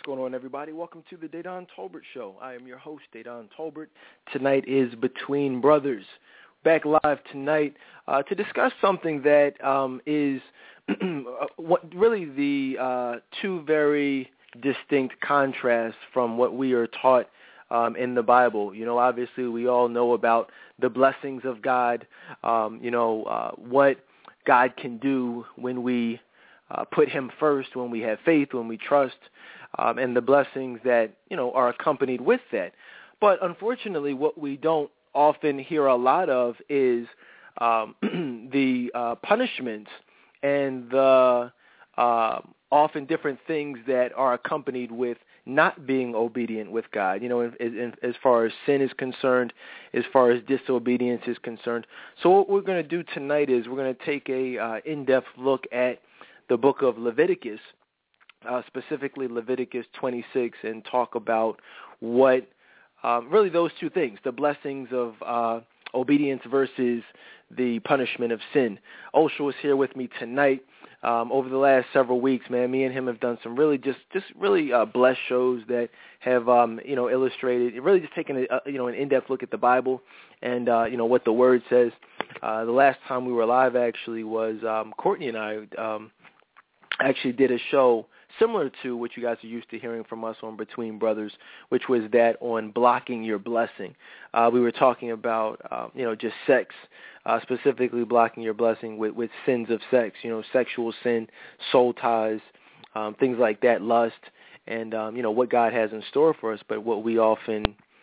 going on, everybody? Welcome to the Dedan Tolbert Show. I am your host, Dedan Tolbert. Tonight is Between Brothers. Back live tonight to discuss something that is really the two very distinct contrasts from what we are taught in the Bible. You know, obviously we all know about the blessings of God, what God can do when we put him first, when we have faith, when we trust, and the blessings that, are accompanied with that. But unfortunately, what we don't often hear a lot of is the punishments and the often different things that are accompanied with not being obedient with God, as far as sin is concerned, as far as disobedience is concerned. So what we're going to do tonight is we're going to take a in-depth look at the book of Leviticus, specifically Leviticus 26, and talk about what really those two things, the blessings of obedience versus the punishment of sin. Oshel is here with me tonight. Over the last several weeks, man, me and him have done some really just really blessed shows that have illustrated, really just taken an in-depth look at the Bible and what the Word says. The last time we were live actually was Courtney and I actually did a show similar to what you guys are used to hearing from us on Between Brothers, which was that on blocking your blessing. We were talking about, just sex, specifically blocking your blessing with sins of sex, sexual sin, soul ties, things like that, lust, and, what God has in store for us, but what we often,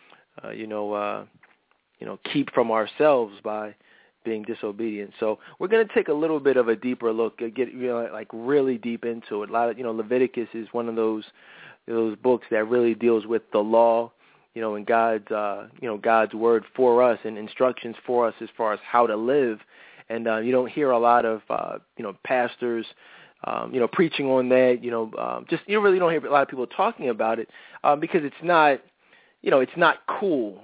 keep from ourselves by being disobedient. So we're going to take a little bit of a deeper look, get really deep into it. A lot of, Leviticus is one of those books that really deals with the law, and God's God's word for us and instructions for us as far as how to live. And you don't hear a lot of pastors preaching on that. You really don't hear a lot of people talking about it because it's not cool.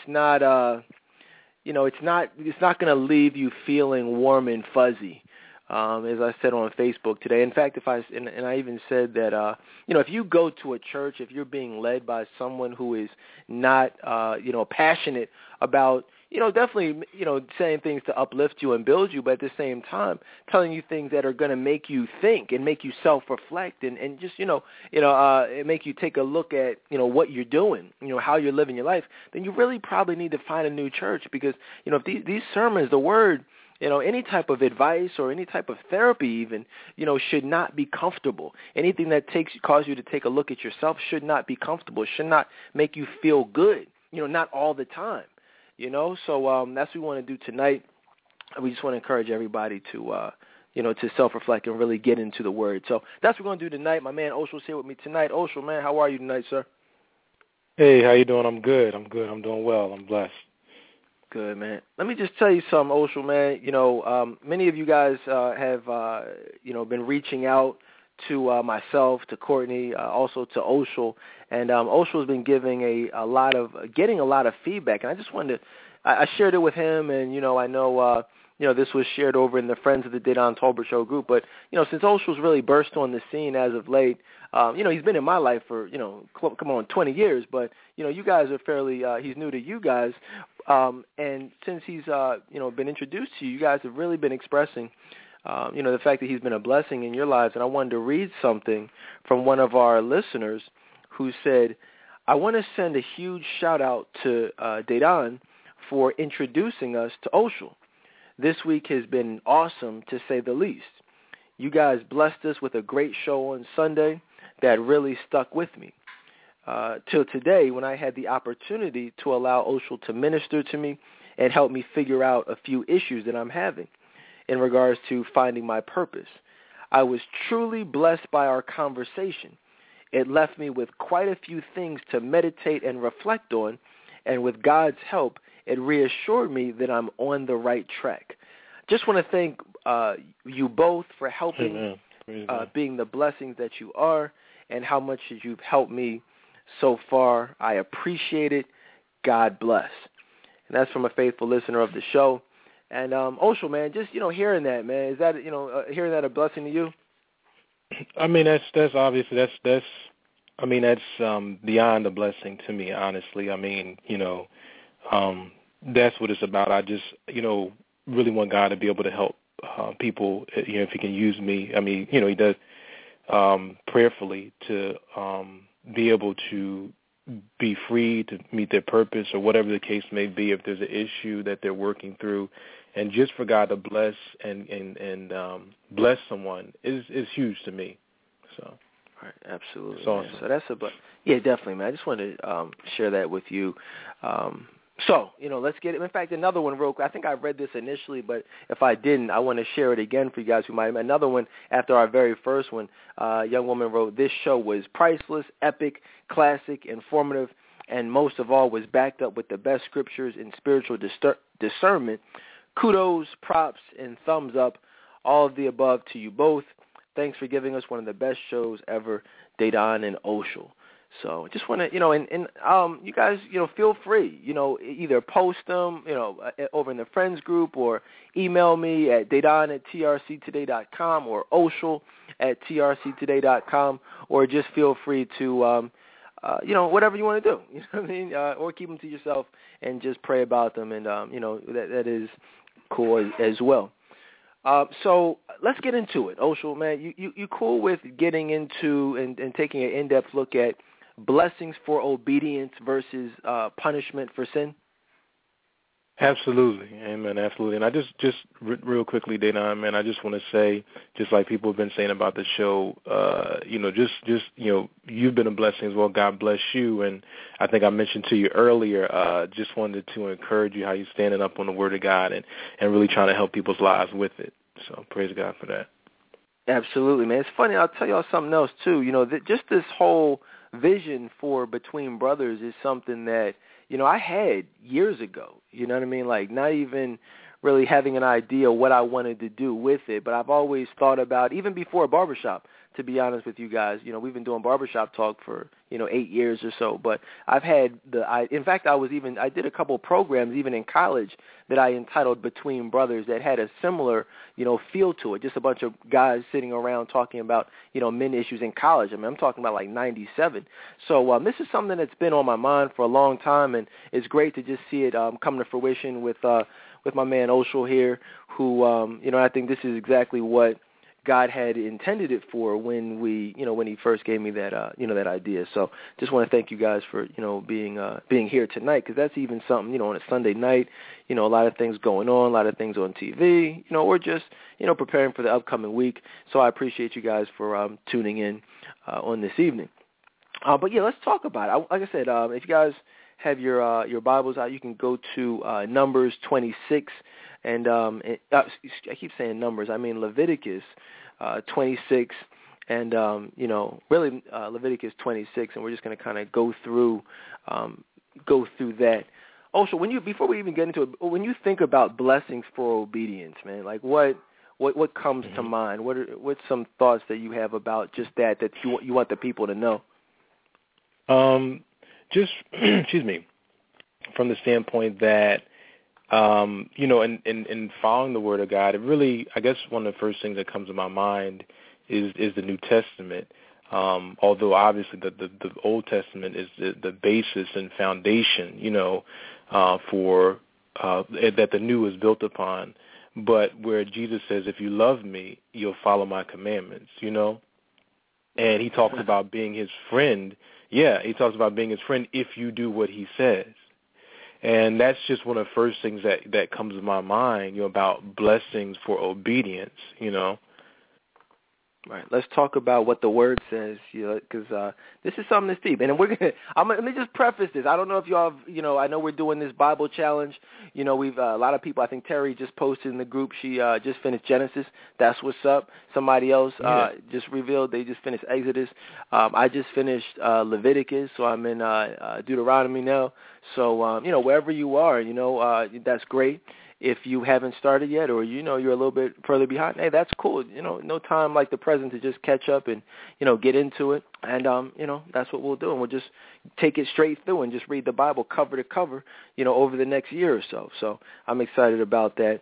It's not going to leave you feeling warm and fuzzy, as I said on Facebook today. In fact, I even said that, if you go to a church, if you're being led by someone who is not, passionate about, definitely, saying things to uplift you and build you, but at the same time, telling you things that are going to make you think and make you self-reflect and just, make you take a look at, what you're doing, how you're living your life, then you really probably need to find a new church because, if these sermons, the word, any type of advice or any type of therapy even, should not be comfortable. Anything that cause you to take a look at yourself should not be comfortable. It should not make you feel good, not all the time. So that's what we want to do tonight. We just want to encourage everybody to, to self-reflect and really get into the Word. So that's what we're going to do tonight. My man Oshel's here with me tonight. Oshel, man, how are you tonight, sir? Hey, how you doing? I'm good. I'm doing well. I'm blessed. Good, man. Let me just tell you something, Oshel, man. Many of you guys have, been reaching out to myself, to Courtney, also to Oshel, and Oshel's been getting a lot of feedback, and I just wanted to, I shared it with him, and I know this was shared over in the Friends of the Dedan Tolbert Show group, but since Oshel's really burst on the scene as of late, he's been in my life for 20 years, but you guys are fairly, he's new to you guys, and since he's been introduced to you, you guys have really been expressing the fact that he's been a blessing in your lives. And I wanted to read something from one of our listeners who said, I want to send a huge shout-out to Dedan for introducing us to Oshel. This week has been awesome, to say the least. You guys blessed us with a great show on Sunday that really stuck with me. Till today, when I had the opportunity to allow Oshel to minister to me and help me figure out a few issues that I'm having in regards to finding my purpose. I was truly blessed by our conversation. It left me with quite a few things to meditate and reflect on, and with God's help, it reassured me that I'm on the right track. Just want to thank you both for helping, being the blessings that you are, and how much you've helped me so far. I appreciate it. God bless. And that's from a faithful listener of the show. And Oshel, man, just hearing that, man, is that hearing that a blessing to you? I mean, that's obviously that's I mean, that's beyond a blessing to me, honestly. I mean, that's what it's about. I just, really want God to be able to help people, if he can use me. I mean, he does prayerfully to be able to be free to meet their purpose or whatever the case may be, if there's an issue that they're working through. And just for God to bless and bless someone is huge to me. So. Right, absolutely. It's awesome. So that's yeah, definitely, man. I just wanted to share that with you. So, let's get it. In fact, another one real quick. I think I read this initially, but if I didn't, I want to share it again for you guys who might. Another one after our very first one, a young woman wrote, "This show was priceless, epic, classic, informative, and most of all was backed up with the best scriptures and spiritual discernment. Kudos, props, and thumbs up. All of the above to you both. Thanks for giving us one of the best shows ever, Dedan and Oshel." So just want to, you guys, feel free, either post them, over in the friends group or email me at dedan@trctoday.com or oshel@trctoday.com, or just feel free to, whatever you want to do, you know what I mean? Or keep them to yourself and just pray about them. And, that is cool as well. So let's get into it. Oshel, man, you cool with getting into and taking an in-depth look at blessings for obedience versus punishment for sin? Absolutely. Amen. Absolutely. And I just real quickly, Dedan, man, I just want to say, just like people have been saying about the show, you've been a blessing as well. God bless you. And I think I mentioned to you earlier, just wanted to encourage you how you're standing up on the Word of God and really trying to help people's lives with it. So praise God for that. Absolutely, man. It's funny. I'll tell y'all something else, too. Just this whole vision for Between Brothers is something that, I had years ago. You know what I mean? Like, not even really having an idea what I wanted to do with it, but I've always thought about, even before Barbershop, to be honest with you guys, we've been doing Barbershop Talk for, 8 years or so, but I've had in fact, I did a couple programs even in college that I entitled Between Brothers that had a similar, feel to it, just a bunch of guys sitting around talking about, men issues in college. I mean, I'm talking about like 97. So this is something that's been on my mind for a long time, and it's great to just see it come to fruition with my man Oshel here, who, I think this is exactly what God had intended it for when he first gave me that, that idea. So just want to thank you guys for, being here tonight, because that's even something, on a Sunday night, a lot of things going on, a lot of things on TV, or just, preparing for the upcoming week. So I appreciate you guys for tuning in on this evening. But yeah, let's talk about it. Like I said, if you guys have your Bibles out, you can go to Numbers 26, and I keep saying Numbers, I mean Leviticus 26, and really Leviticus 26, and we're just going to kind of go through that. Also, before we even get into it, when you think about blessings for obedience, man, like what comes to mind? What's some thoughts that you have about just that you want the people to know? Just excuse me, from the standpoint that in following the Word of God, it really, I guess one of the first things that comes to my mind is the New Testament. Although obviously the Old Testament is the basis and foundation, for that the New is built upon. But where Jesus says, "If you love me, you'll follow my commandments," and he talks about being his friend. Yeah, he talks about being his friend if you do what he says. And that's just one of the first things that comes to my mind, about blessings for obedience, Right. Let's talk about what the Word says, because this is something that's deep. And let me just preface this. I don't know if y'all have, I know we're doing this Bible challenge. We've a lot of people. I think Terry just posted in the group. She just finished Genesis. That's what's up. Somebody else just revealed they just finished Exodus. I just finished Leviticus, so I'm in Deuteronomy now. So wherever you are, that's great. If you haven't started yet, or you're a little bit further behind, hey, that's cool. No time like the present to just catch up and get into it. And that's what we'll do. And we'll just take it straight through and just read the Bible cover to cover, over the next year or so. So I'm excited about that.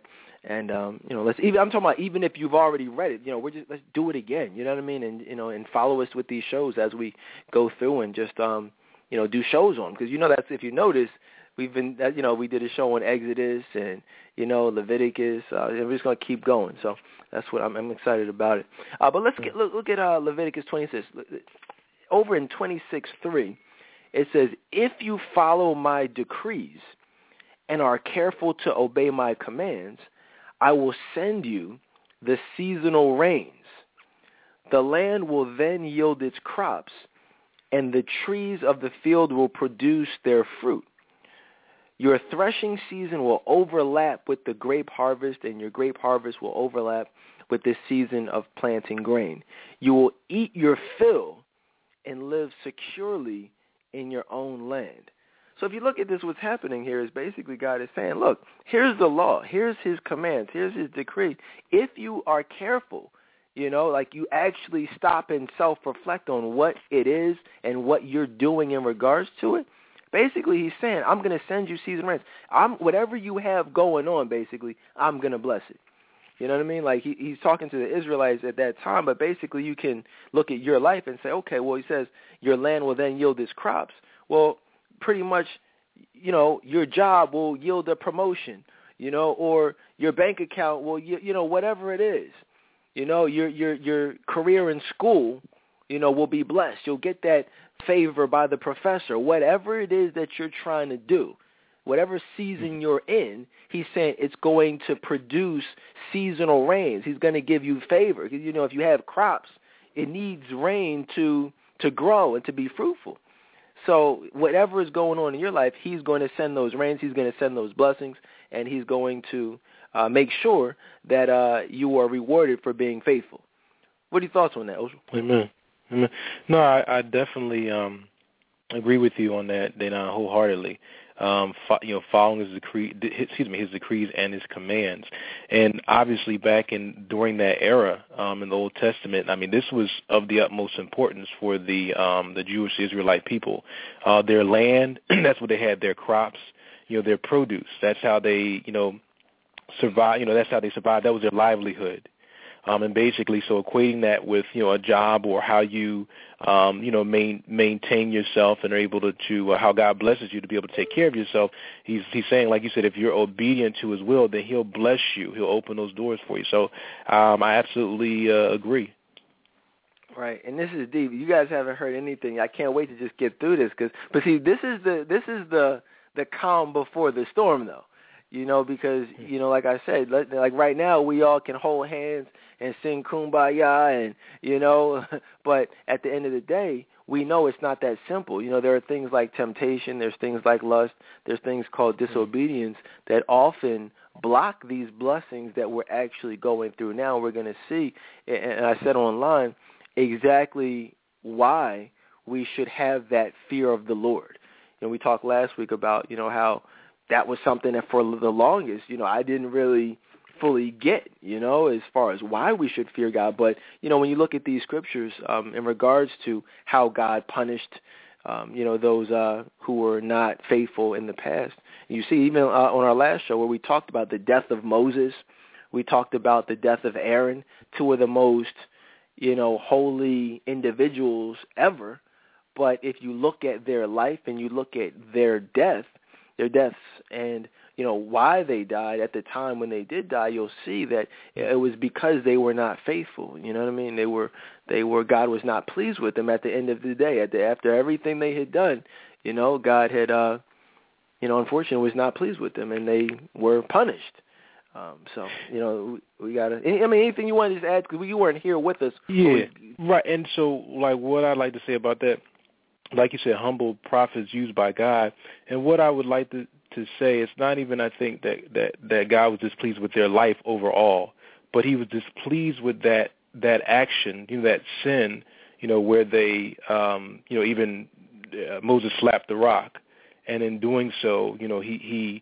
And I'm talking about even if you've already read it, let's do it again. You know what I mean? And and follow us with these shows as we go through and just do shows on, because that's, if you notice, we've been we did a show on Exodus and Leviticus. And we're just gonna keep going. So that's what I'm excited about it. But let's look at Leviticus 26. Over in 26:3, it says, "If you follow my decrees and are careful to obey my commands, I will send you the seasonal rains. The land will then yield its crops, and the trees of the field will produce their fruit. Your threshing season will overlap with the grape harvest, and your grape harvest will overlap with the season of planting grain. You will eat your fill and live securely in your own land." So if you look at this, what's happening here is basically God is saying, look, here's the law, here's his commands, here's his decree. If you are careful, like you actually stop and self-reflect on what it is and what you're doing in regards to it, basically he's saying, I'm going to send you season rains. Whatever you have going on, basically, I'm going to bless it. You know what I mean? Like he's talking to the Israelites at that time, but basically you can look at your life and say, okay, well, he says your land will then yield its crops. Well, pretty much, your job will yield a promotion, or your bank account will, whatever it is, your career in school, will be blessed. You'll get that favor by the professor, whatever it is that you're trying to do. Whatever season you're in, he's saying it's going to produce seasonal rains. He's going to give you favor. Because, if you have crops, it needs rain to grow and to be fruitful. So whatever is going on in your life, he's going to send those rains. He's going to send those blessings, and he's going to make sure that you are rewarded for being faithful. What are your thoughts on that, Oshel? Amen. No, I definitely agree with you on that, Dedan, wholeheartedly. Following his decrees and his commands, and obviously during that era in the Old Testament, this was of the utmost importance for the Jewish Israelite people. Their land, that's where they had their crops, their produce. That's how they, survive. That's how they survived. That was their livelihood. And basically, so equating that with, a job or how you, maintain yourself and are able to how God blesses you to be able to take care of yourself. He's saying, like you said, if you're obedient to his will, then he'll bless you. He'll open those doors for you. So I absolutely agree. Right, and this is deep. You guys haven't heard anything. I can't wait to just get through this, but see, this is the calm before the storm, though. Because, like I said, like right now we all can hold hands and sing Kumbaya and, but at the end of the day, we know it's not that simple. There are things like temptation, there's things like lust, there's things called disobedience that often block these blessings that we're actually going through now. We're going to see, and I said online, exactly why we should have that fear of the Lord. We talked last week about, how that was something that for the longest, I didn't really fully get, as far as why we should fear God. But, when you look at these scriptures in regards to how God punished, those who were not faithful in the past, you see even on our last show where we talked about the death of Moses, we talked about the death of Aaron, two of the most, holy individuals ever. But if you look at their life and you look at their deaths and, why they died at the time when they did die, you'll see that it was because they were not faithful. You know what I mean? They were God was not pleased with them at the end of the day. After everything they had done, God had, unfortunately was not pleased with them, and they were punished. So, we got to, anything you want to just add, because you weren't here with us. Yeah, right. And so, like, what I'd like to say about that, like you said, humble prophets used by God. And what I would like to say, it's not even, I think, that God was displeased with their life overall, but he was displeased with that action, that sin, where they, even Moses slapped the rock. And in doing so, he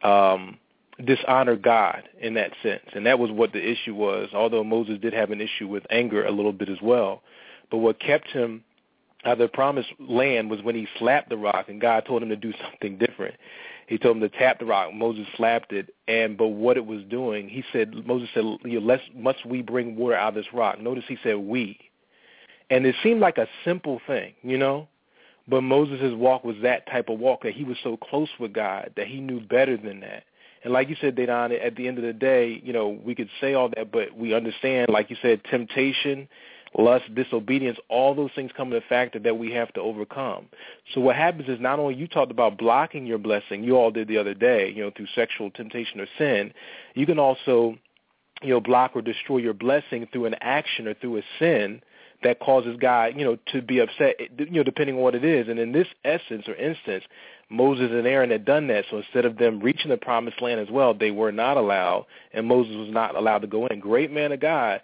dishonored God in that sense. And that was what the issue was, although Moses did have an issue with anger a little bit as well. But what kept him out of the promised land was when he slapped the rock and God told him to do something different. He told him to tap the rock. Moses slapped it, but what it was doing, Moses said, must we bring water out of this rock? Notice he said we. And it seemed like a simple thing, but Moses' walk was that type of walk, that he was so close with God that he knew better than that. And like you said, Dedan, at the end of the day, we could say all that, but we understand, like you said, temptation, lust, disobedience, all those things come into factor that we have to overcome. So what happens is, not only you talked about blocking your blessing, you all did the other day, through sexual temptation or sin, you can also, block or destroy your blessing through an action or through a sin that causes God, to be upset, depending on what it is. And in this essence or instance, Moses and Aaron had done that. So instead of them reaching the promised land as well, they were not allowed, and Moses was not allowed to go in. Great man of God,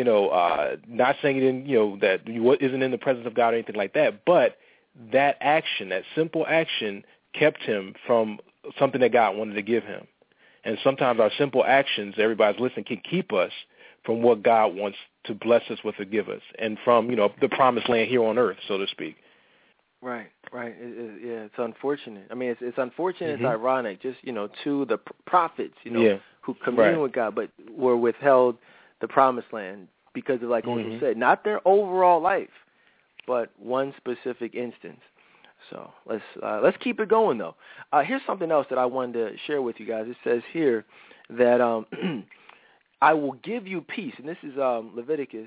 not saying he didn't, that he isn't in the presence of God or anything like that, but that action, that simple action, kept him from something that God wanted to give him. And sometimes our simple actions, everybody's listening, can keep us from what God wants to bless us with or give us, and from, the promised land here on earth, so to speak. Right. It's unfortunate. I mean, it's unfortunate. Mm-hmm. It's ironic. Just to the prophets, who communed with God, but were withheld the promised land because of, like Uncle said, not their overall life, but one specific instance. So let's keep it going though. Here's something else that I wanted to share with you guys. It says here that I will give you peace, and this is Leviticus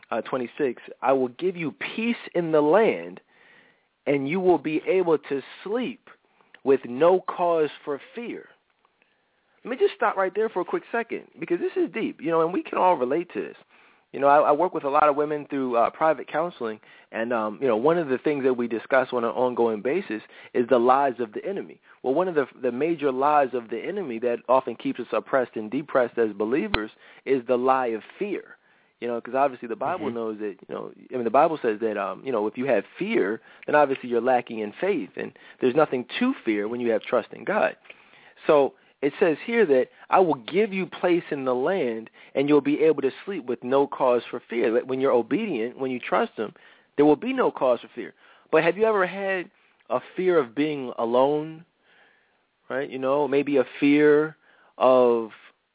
26. I will give you peace in the land, and you will be able to sleep with no cause for fear. Let me just stop right there for a quick second, because this is deep, and we can all relate to this. I work with a lot of women through private counseling, and, one of the things that we discuss on an ongoing basis is the lies of the enemy. Well, one of the major lies of the enemy that often keeps us oppressed and depressed as believers is the lie of fear. Because obviously the Bible knows that, the Bible says that, if you have fear, then obviously you're lacking in faith, and there's nothing to fear when you have trust in God. So it says here that I will give you place in the land, and you'll be able to sleep with no cause for fear. When you're obedient, when you trust him, there will be no cause for fear. But have you ever had a fear of being alone, right? Maybe a fear of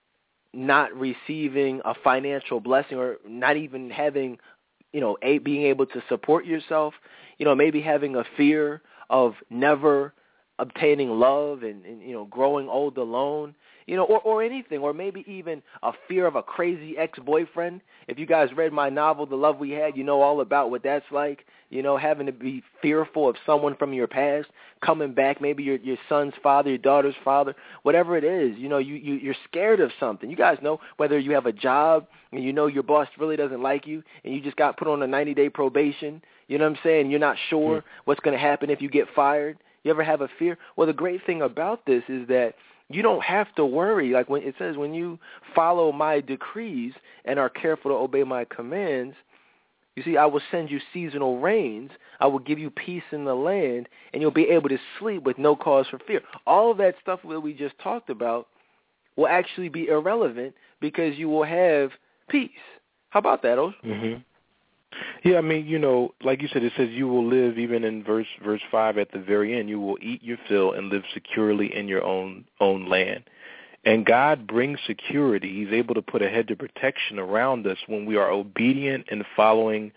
not receiving a financial blessing, or not even having, being able to support yourself, maybe having a fear of never obtaining love and growing old alone, or anything, or maybe even a fear of a crazy ex-boyfriend. If you guys read my novel, The Love We Had, you know all about what that's like, having to be fearful of someone from your past coming back, maybe your son's father, your daughter's father, whatever it is, you're scared of something. You guys know whether you have a job and your boss really doesn't like you and you just got put on a 90-day probation, you know what I'm saying? You're not sure what's going to happen if you get fired. You ever have a fear? Well, the great thing about this is that you don't have to worry. Like when it says, when you follow my decrees and are careful to obey my commands, you see, I will send you seasonal rains. I will give you peace in the land, and you'll be able to sleep with no cause for fear. All of that stuff that we just talked about will actually be irrelevant because you will have peace. How about that, Osh? Mm-hmm. Yeah, I mean, like you said, it says you will live, even in verse 5 at the very end, you will eat your fill and live securely in your own land. And God brings security. He's able to put a hedge of protection around us when we are obedient and following,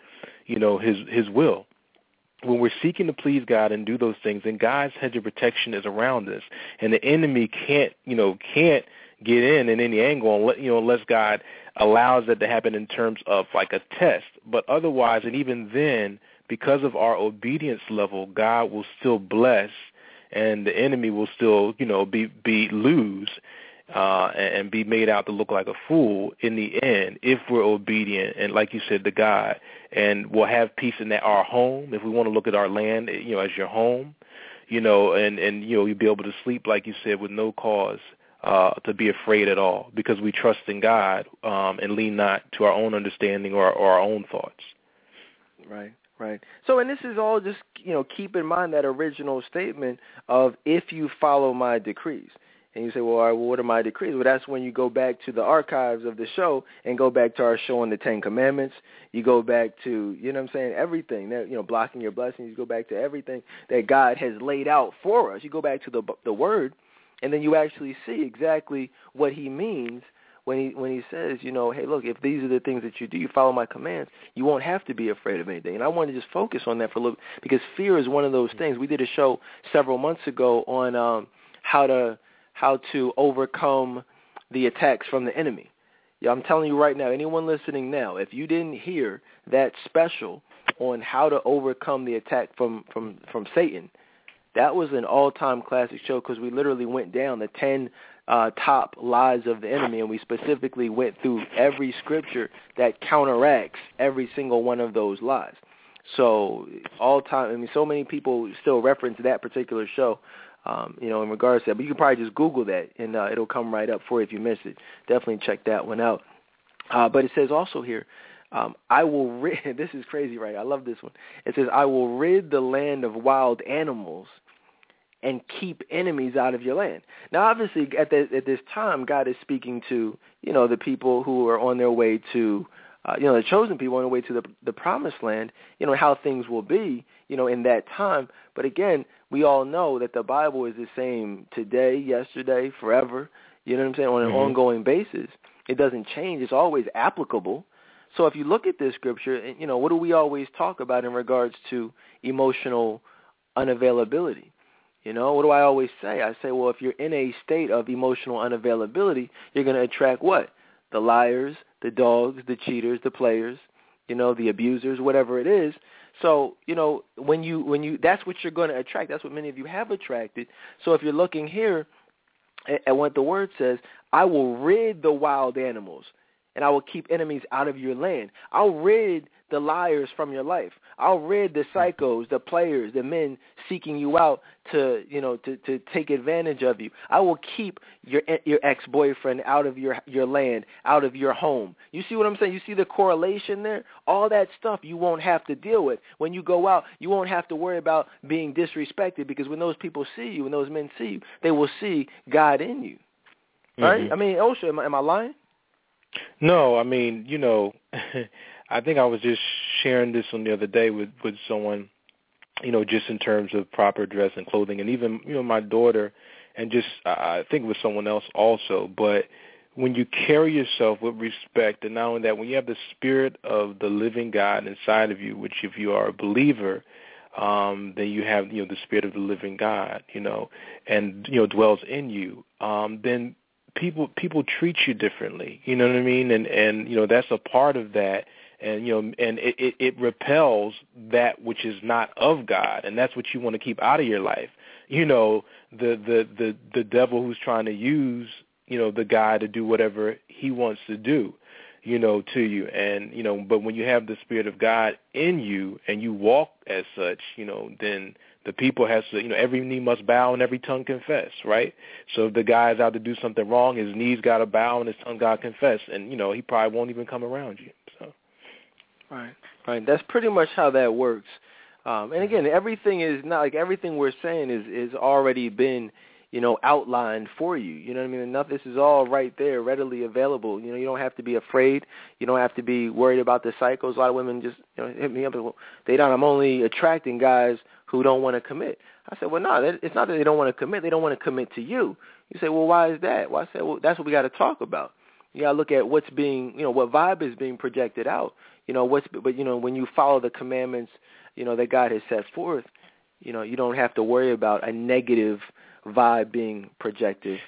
his will. When we're seeking to please God and do those things, then God's hedge of protection is around us. And the enemy can't get in any angle unless God allows that to happen in terms of like a test. But otherwise, and even then, because of our obedience level, God will still bless, and the enemy will still, be lose and be made out to look like a fool in the end if we're obedient and, like you said, to God. And we'll have peace in our home if we want to look at our land, as your home, and you'll be able to sleep, like you said, with no cause to be afraid at all, because we trust in God and lean not to our own understanding or our own thoughts. Right. So, and this is all just, keep in mind that original statement of if you follow my decrees. And you say, well, all right, what are my decrees? Well, that's when you go back to the archives of the show and go back to our show on the Ten Commandments. You go back to, everything, that, blocking your blessings. You go back to everything that God has laid out for us. You go back to the Word. And then you actually see exactly what he means when he says, you know, hey, look, if these are the things that you do, you follow my commands, you won't have to be afraid of anything. And I want to just focus on that for a little, because fear is one of those things. We did a show several months ago on how to overcome the attacks from the enemy. Yeah, I'm telling you right now, anyone listening now, if you didn't hear that special on how to overcome the attack from Satan, that was an all-time classic show, because we literally went down the 10 top lies of the enemy, and we specifically went through every scripture that counteracts every single one of those lies. So all-time, I mean, so many people still reference that particular show, you know, in regards to that. But you can probably just Google that, and it'll come right up for you if you missed it. Definitely check that one out. But it says also here, I will rid, this is crazy, right? I love this one. It says, I will rid the land of wild animals and keep enemies out of your land. Now, obviously, at this time, God is speaking to, you know, the people who are on their way to, you know, the chosen people on their way to the promised land, you know, how things will be, you know, in that time. But again, we all know that the Bible is the same today, yesterday, forever, you know what I'm saying, on an ongoing basis. It doesn't change. It's always applicable. So if you look at this scripture, you know, what do we always talk about in regards to emotional unavailability? You know, what do I always say? I say, well, if you're in a state of emotional unavailability, you're going to attract what? The liars, the dogs, the cheaters, the players, you know, the abusers, whatever it is. So, you know, when you that's what you're going to attract. That's what many of you have attracted. So if you're looking here at what the word says, I will rid the wild animals, and I will keep enemies out of your land. I'll rid the liars from your life. I'll rid the psychos, the players, the men seeking you out to, you know, to take advantage of you. I will keep your ex-boyfriend out of your land, out of your home. You see what I'm saying? You see the correlation there? All that stuff you won't have to deal with. When you go out, you won't have to worry about being disrespected, because when those people see you, when those men see you, they will see God in you. Right? I mean, Osha, am I lying? No, I mean, you know, I think I was just sharing this on the other day with someone, you know, just in terms of proper dress and clothing, and even, you know, my daughter, and just I think with someone else also. But when you carry yourself with respect, and not only that, when you have the Spirit of the living God inside of you, which if you are a believer, then you have, you know, the Spirit of the living God, you know, and, you know, dwells in you, then people treat you differently, you know what I mean? And you know, that's a part of that. And, you know, and it repels that which is not of God, and that's what you want to keep out of your life. You know, the devil who's trying to use, you know, the guy to do whatever he wants to do, you know, to you. And, you know, but when you have the Spirit of God in you and you walk as such, you know, then the people has to, you know, every knee must bow and every tongue confess, right? So if the guy's out to do something wrong, his knees got to bow and his tongue got to confess, and, you know, he probably won't even come around you. So. Right. That's pretty much how that works. And again, everything is not like everything we're saying is already been, you know, outlined for you. You know what I mean? Enough. This is all right there, readily available. You know, you don't have to be afraid. You don't have to be worried about the cycles. A lot of women just, you know, hit me up. They don't. I'm only attracting guys who don't want to commit. I said, well, no, it's not that they don't want to commit. They don't want to commit to you. You say, well, why is that? Well, I said, well, that's what we got to talk about. You got to look at what's being, you know, what vibe is being projected out. You know, but, you know, when you follow the commandments, you know, that God has set forth, you know, you don't have to worry about a negative vibe being projected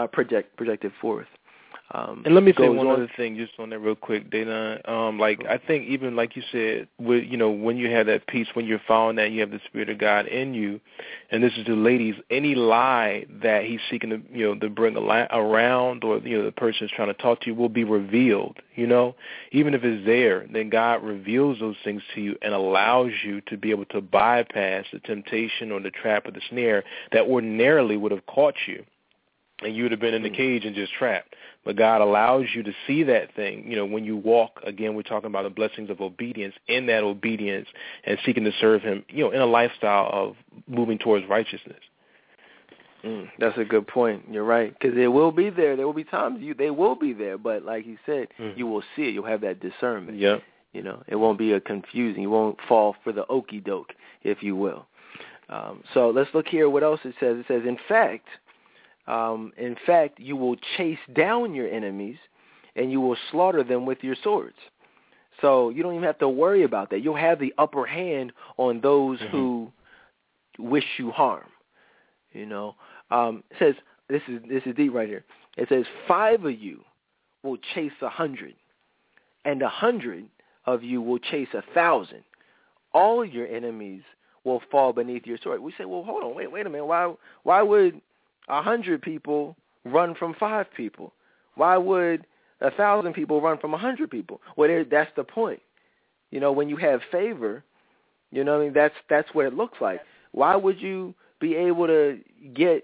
forth. And let me say one other thing just on that real quick, Dana. Like, I think even like you said, with, you know, when you have that peace, when you're following that, you have the Spirit of God in you. And this is to ladies, any lie that he's seeking to, you know, to bring around, or, you know, the person is trying to talk to you will be revealed, you know. Even if it's there, then God reveals those things to you and allows you to be able to bypass the temptation or the trap or the snare that ordinarily would have caught you. And you would have been in the cage and just trapped. But God allows you to see that thing, you know, when you walk, again, we're talking about the blessings of obedience, in that obedience and seeking to serve him, you know, in a lifestyle of moving towards righteousness. That's a good point. You're right. Because it will be there. There will be times they will be there. But like he said, you will see it. You'll have that discernment. Yeah. You know, it won't be a confusing. You won't fall for the okie doke, if you will. So let's look here what else it says. It says, in fact, In fact, you will chase down your enemies, and you will slaughter them with your swords. So you don't even have to worry about that. You'll have the upper hand on those who wish you harm. It says, this is deep right here. It says 5 of you will chase 100, and 100 of you will chase 1,000. All your enemies will fall beneath your sword. We say, well, hold on, wait a minute. Why would 100 people run from 5 people? Why would 1,000 people run from 100 people? Well, that's the point. When you have favor, that's what it looks like. Why would you be able to get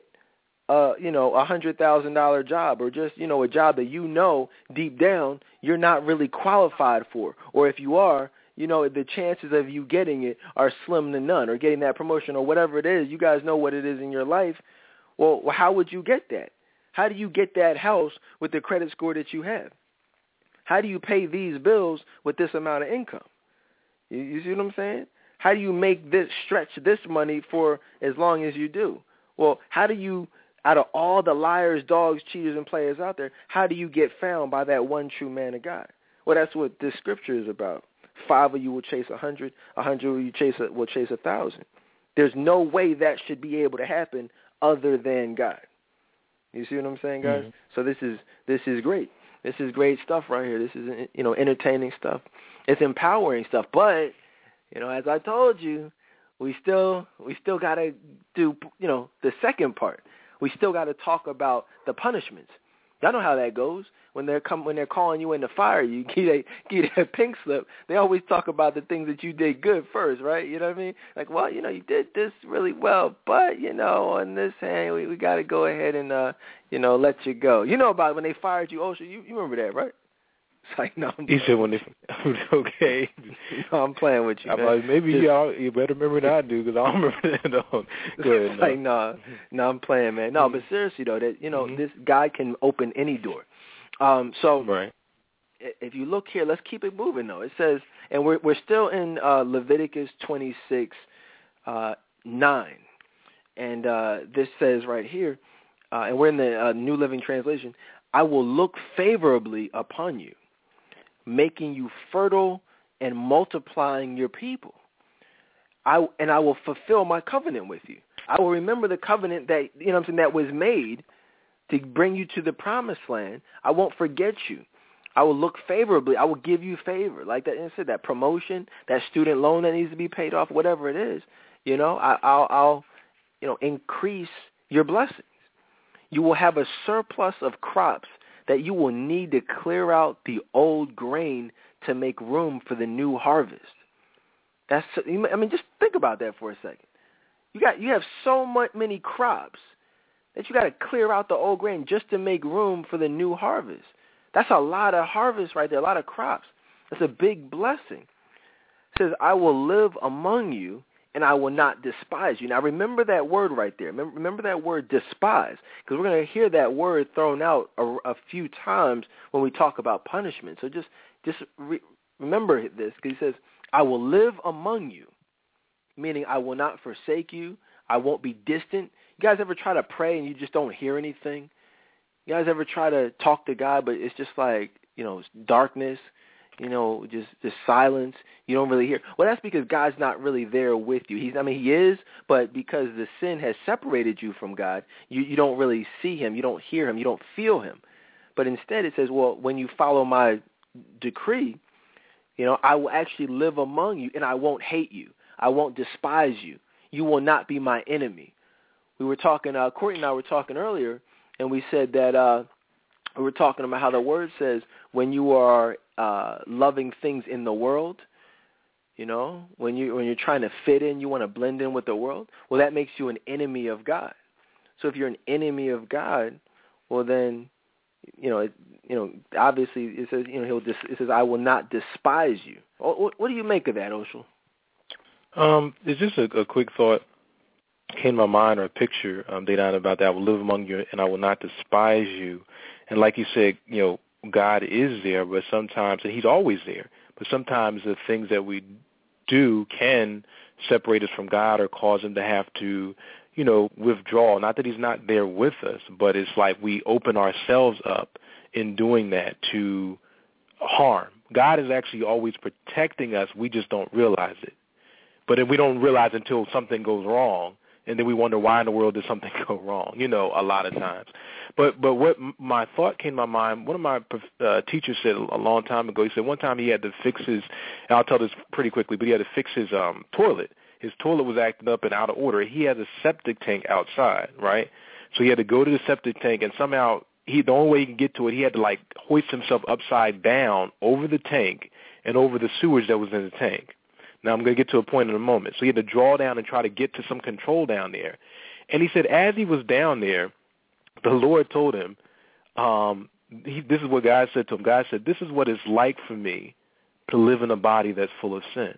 $100,000 job, or just, a job that deep down you're not really qualified for? Or if you are, the chances of you getting it are slim to none, or getting that promotion or whatever it is. You guys know what it is in your life. Well, how would you get that? How do you get that house with the credit score that you have? How do you pay these bills with this amount of income? You see what I'm saying? How do you stretch this money for as long as you do? Well, how do you, out of all the liars, dogs, cheaters, and players out there, how do you get found by that one true man of God? Well, that's what this scripture is about. 5 of you will chase 100, 100 of you will chase 1,000. There's no way that should be able to happen other than God. You see what I'm saying, guys? So this is great. This is great stuff right here. This is entertaining stuff. It's empowering stuff. But as I told you, we still got to do the second part. We still got to talk about the punishments. Y'all know how that goes. When they're calling you in to fire you, get a pink slip. They always talk about the things that you did good first, right? You know what I mean? Like, well, you did this really well, but on this hand, we got to go ahead and let you go. You know about when they fired you, Osha? You remember that, right? It's like, no. He said when they okay. No, I'm playing with you. I'm like, maybe you better remember than I do, because I don't remember that. No. Go ahead, like, no, I'm playing, man. No, but seriously though, that this guy can open any door. So right. If you look here, let's keep it moving though. It says, and we're still in Leviticus 26, 9, and this says right here, and we're in the New Living Translation. I will look favorably upon you, making you fertile and multiplying your people. I will fulfill my covenant with you. I will remember the covenant that that was made to bring you to the promised land. I won't forget you. I will look favorably. I will give you favor, like that. And said that promotion, that student loan that needs to be paid off, whatever it is. I'll increase your blessings. You will have a surplus of crops that you will need to clear out the old grain to make room for the new harvest. Just think about that for a second. You have so many crops that you got to clear out the old grain just to make room for the new harvest. That's a lot of harvest right there, a lot of crops. That's a big blessing. It says, I will live among you, and I will not despise you. Now, remember that word right there. Remember that word despise, because we're going to hear that word thrown out a few times when we talk about punishment. So just remember this, because he says, I will live among you, meaning I will not forsake you. I won't be distant. You guys ever try to pray and you just don't hear anything? You guys ever try to talk to God, but it's just like, it's darkness, just silence. You don't really hear. Well, that's because God's not really there with you. He is, but because the sin has separated you from God, you don't really see him. You don't hear him. You don't feel him. But instead it says, well, when you follow my decree, I will actually live among you, and I won't hate you. I won't despise you. You will not be my enemy. We were talking, Courtney and I were talking earlier, and we said that we were talking about how the word says when you are loving things in the world, when you're trying to fit in, you want to blend in with the world. Well, that makes you an enemy of God. So if you're an enemy of God, well then, obviously it says, it says, I will not despise you. What do you make of that, Oshel? It's just a quick thought came to my mind, or a picture, Dedan, about that. I will live among you, and I will not despise you. And like you said, God is there, but sometimes, and he's always there, but sometimes the things that we do can separate us from God or cause him to have to, withdrawal. Not that he's not there with us, but it's like we open ourselves up in doing that to harm. God is actually always protecting us. We just don't realize it. But then we don't realize until something goes wrong, and then we wonder why in the world did something go wrong, a lot of times. But what my thought came to my mind, one of my teachers said a long time ago, he said one time he had to fix his, and I'll tell this pretty quickly, but he had to fix his toilet. His toilet was acting up and out of order. He has a septic tank outside, right? So he had to go to the septic tank, and somehow the only way he could get to it, he had to like hoist himself upside down over the tank and over the sewage that was in the tank. Now I'm going to get to a point in a moment. So he had to draw down and try to get to some control down there. And he said as he was down there, the Lord told him, this is what God said to him. God said, this is what it's like for me to live in a body that's full of sin.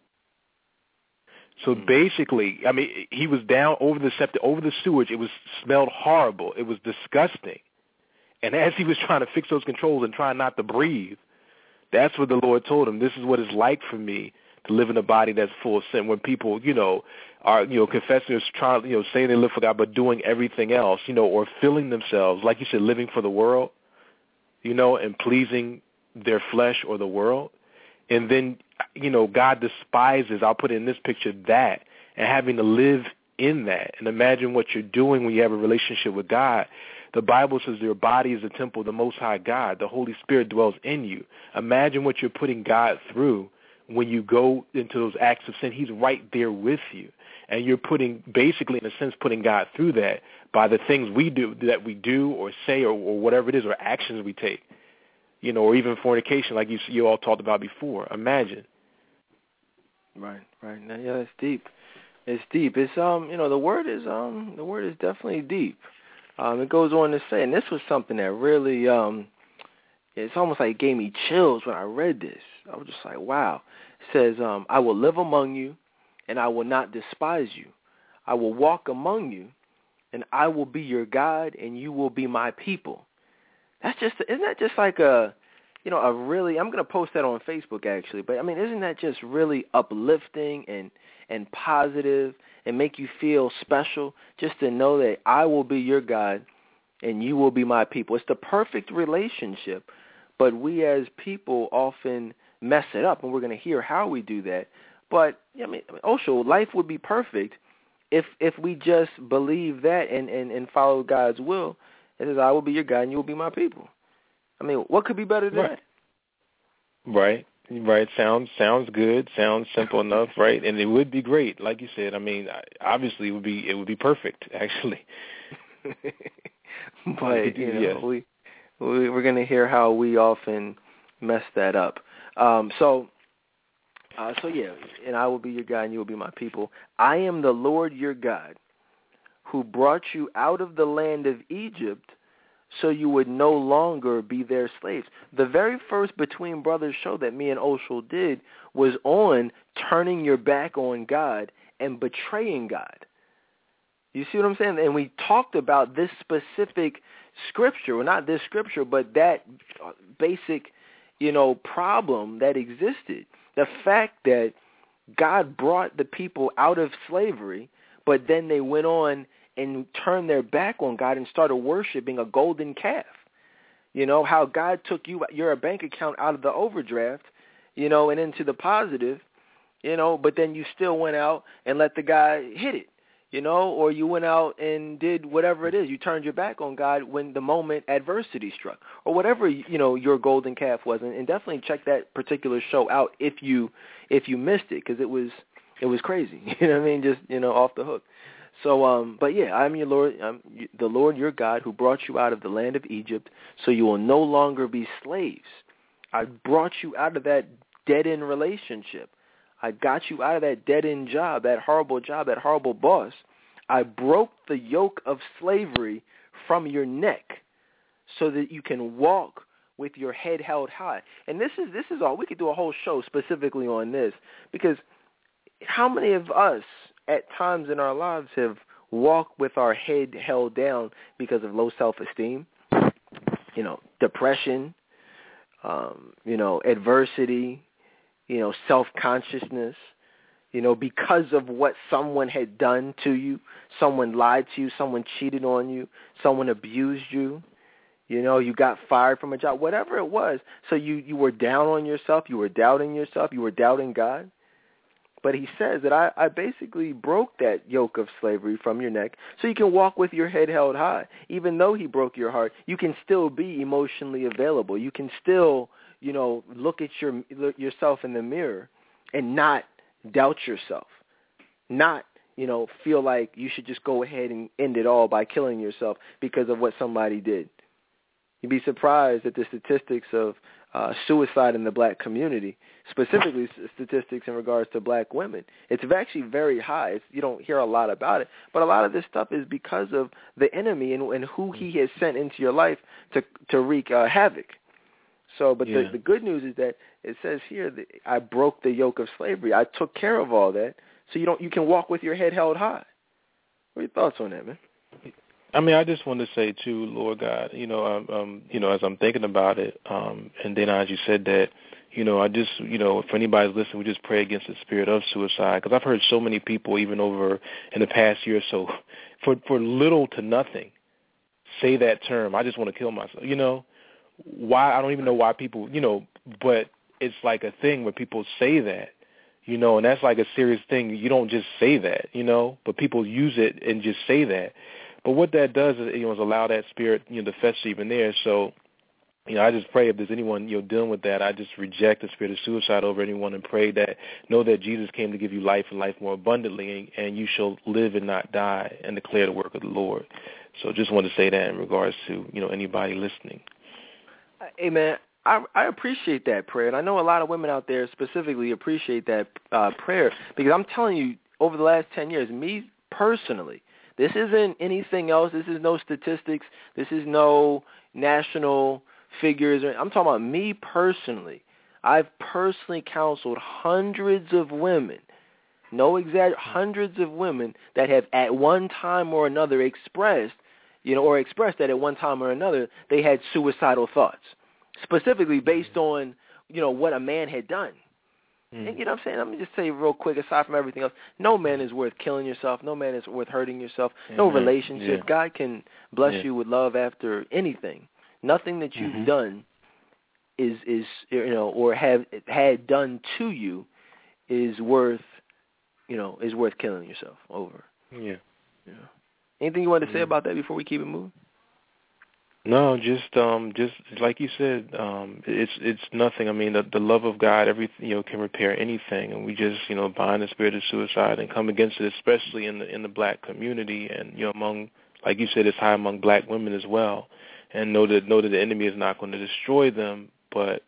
So basically, I mean, he was down over the septic, over the sewage. It smelled horrible. It was disgusting. And as he was trying to fix those controls and trying not to breathe, that's what the Lord told him. This is what it's like for me to live in a body that's full of sin. When people, are, confessing or trying, saying they live for God, but doing everything else, or filling themselves, like you said, living for the world, and pleasing their flesh or the world. And then, God despises, I'll put it in this picture, that, and having to live in that. And imagine what you're doing when you have a relationship with God. The Bible says your body is a temple of the Most High God. The Holy Spirit dwells in you. Imagine what you're putting God through when you go into those acts of sin. He's right there with you. And you're basically, in a sense, putting God through that by the things we do or say or whatever it is, or actions we take, or even fornication, like you all talked about before. Imagine. Right. Now, yeah, it's deep. It's deep. It's the word is definitely deep. It goes on to say, and this was something that really, it's almost like it gave me chills when I read this. I was just like, wow. It says, I will live among you, and I will not despise you. I will walk among you, and I will be your God, and you will be my people. Isn't that just like a really, I'm going to post that on Facebook actually, but I mean, isn't that just really uplifting and positive and make you feel special just to know that I will be your God and you will be my people? It's the perfect relationship, but we as people often mess it up, and we're going to hear how we do that. But, I mean, Osho, life would be perfect if we just believe that and follow God's will. It says, I will be your God and you will be my people. I mean, what could be better than that? Right. Sounds good. Sounds simple enough, right? And it would be great, like you said. I mean, obviously, it would be perfect, actually. But we're going to hear how we often mess that up. So yeah, and I will be your God and you will be my people. I am the Lord your God, who brought you out of the land of Egypt, so you would no longer be their slaves. The very first Between Brothers show that me and Osho did was on turning your back on God and betraying God. You see what I'm saying? And we talked about this specific scripture, well, not this scripture, but that basic, problem that existed. The fact that God brought the people out of slavery, but then they went on and turned their back on God and started worshiping a golden calf. How God took your bank account out of the overdraft, and into the positive, but then you still went out and let the guy hit it, or you went out and did whatever it is. You turned your back on God when the moment adversity struck, or whatever, your golden calf was. And definitely check that particular show out if you missed it, because it was crazy. You know what I mean? Just, off the hook. So, but yeah, I'm your Lord, I'm the Lord your God, who brought you out of the land of Egypt, so you will no longer be slaves. I brought you out of that dead-end relationship. I got you out of that dead-end job, that horrible boss. I broke the yoke of slavery from your neck so that you can walk with your head held high. And this is all. We could do a whole show specifically on this, because how many of us at times in our lives have walked with our head held down because of low self-esteem, depression, adversity, self-consciousness, because of what someone had done to you. Someone lied to you, someone cheated on you, someone abused you, you got fired from a job, whatever it was. So you were down on yourself, you were doubting yourself, you were doubting God. But he says that I basically broke that yoke of slavery from your neck so you can walk with your head held high. Even though he broke your heart, you can still be emotionally available. You can still, look at yourself in the mirror and not doubt yourself, not, feel like you should just go ahead and end it all by killing yourself because of what somebody did. You'd be surprised at the statistics of suicide in the black community, specifically statistics in regards to black women. It's actually very high. You don't hear a lot about it, but a lot of this stuff is because of the enemy and who he has sent into your life to wreak havoc. So, but the good news is that it says here that I broke the yoke of slavery. I took care of all that, so you can walk with your head held high. What are your thoughts on that, man? I mean, I just want to say too, Lord God, as I'm thinking about it, and then as you said that, I just, for anybody's listening, we just pray against the spirit of suicide, because I've heard so many people, even over in the past year or so, for little to nothing, say that term. I just want to kill myself. Why? I don't even know why people, but it's like a thing where people say that, and that's like a serious thing. You don't just say that, but people use it and just say that. But what that does is, is allow that spirit, to fester even there. So, I just pray if there's anyone, dealing with that, I just reject the spirit of suicide over anyone and pray that, know that Jesus came to give you life and life more abundantly, and you shall live and not die and declare the work of the Lord. So just want to say that in regards to, anybody listening. Hey, man, I appreciate that prayer, and I know a lot of women out there specifically appreciate that prayer, because I'm telling you, over the last 10 years, me personally, this isn't anything else. This is no statistics. This is no national figures. I'm talking about me personally. I've personally counseled hundreds of women, hundreds of women that have at one time or another expressed that at one time or another they had suicidal thoughts, specifically based on, what a man had done. And you know what I'm saying? Let me just say real quick, aside from everything else, no man is worth killing yourself. No man is worth hurting yourself. No relationship. God can bless you with love after anything. Nothing that you've done is or have had done to you is worth killing yourself over. Yeah. Anything you want to say about that before we keep it moving? No, just like you said, it's nothing. I mean, the love of God, everything, can repair anything, and we just, bind the spirit of suicide and come against it, especially in the black community, and among, like you said, it's high among black women as well, and know that the enemy is not going to destroy them, but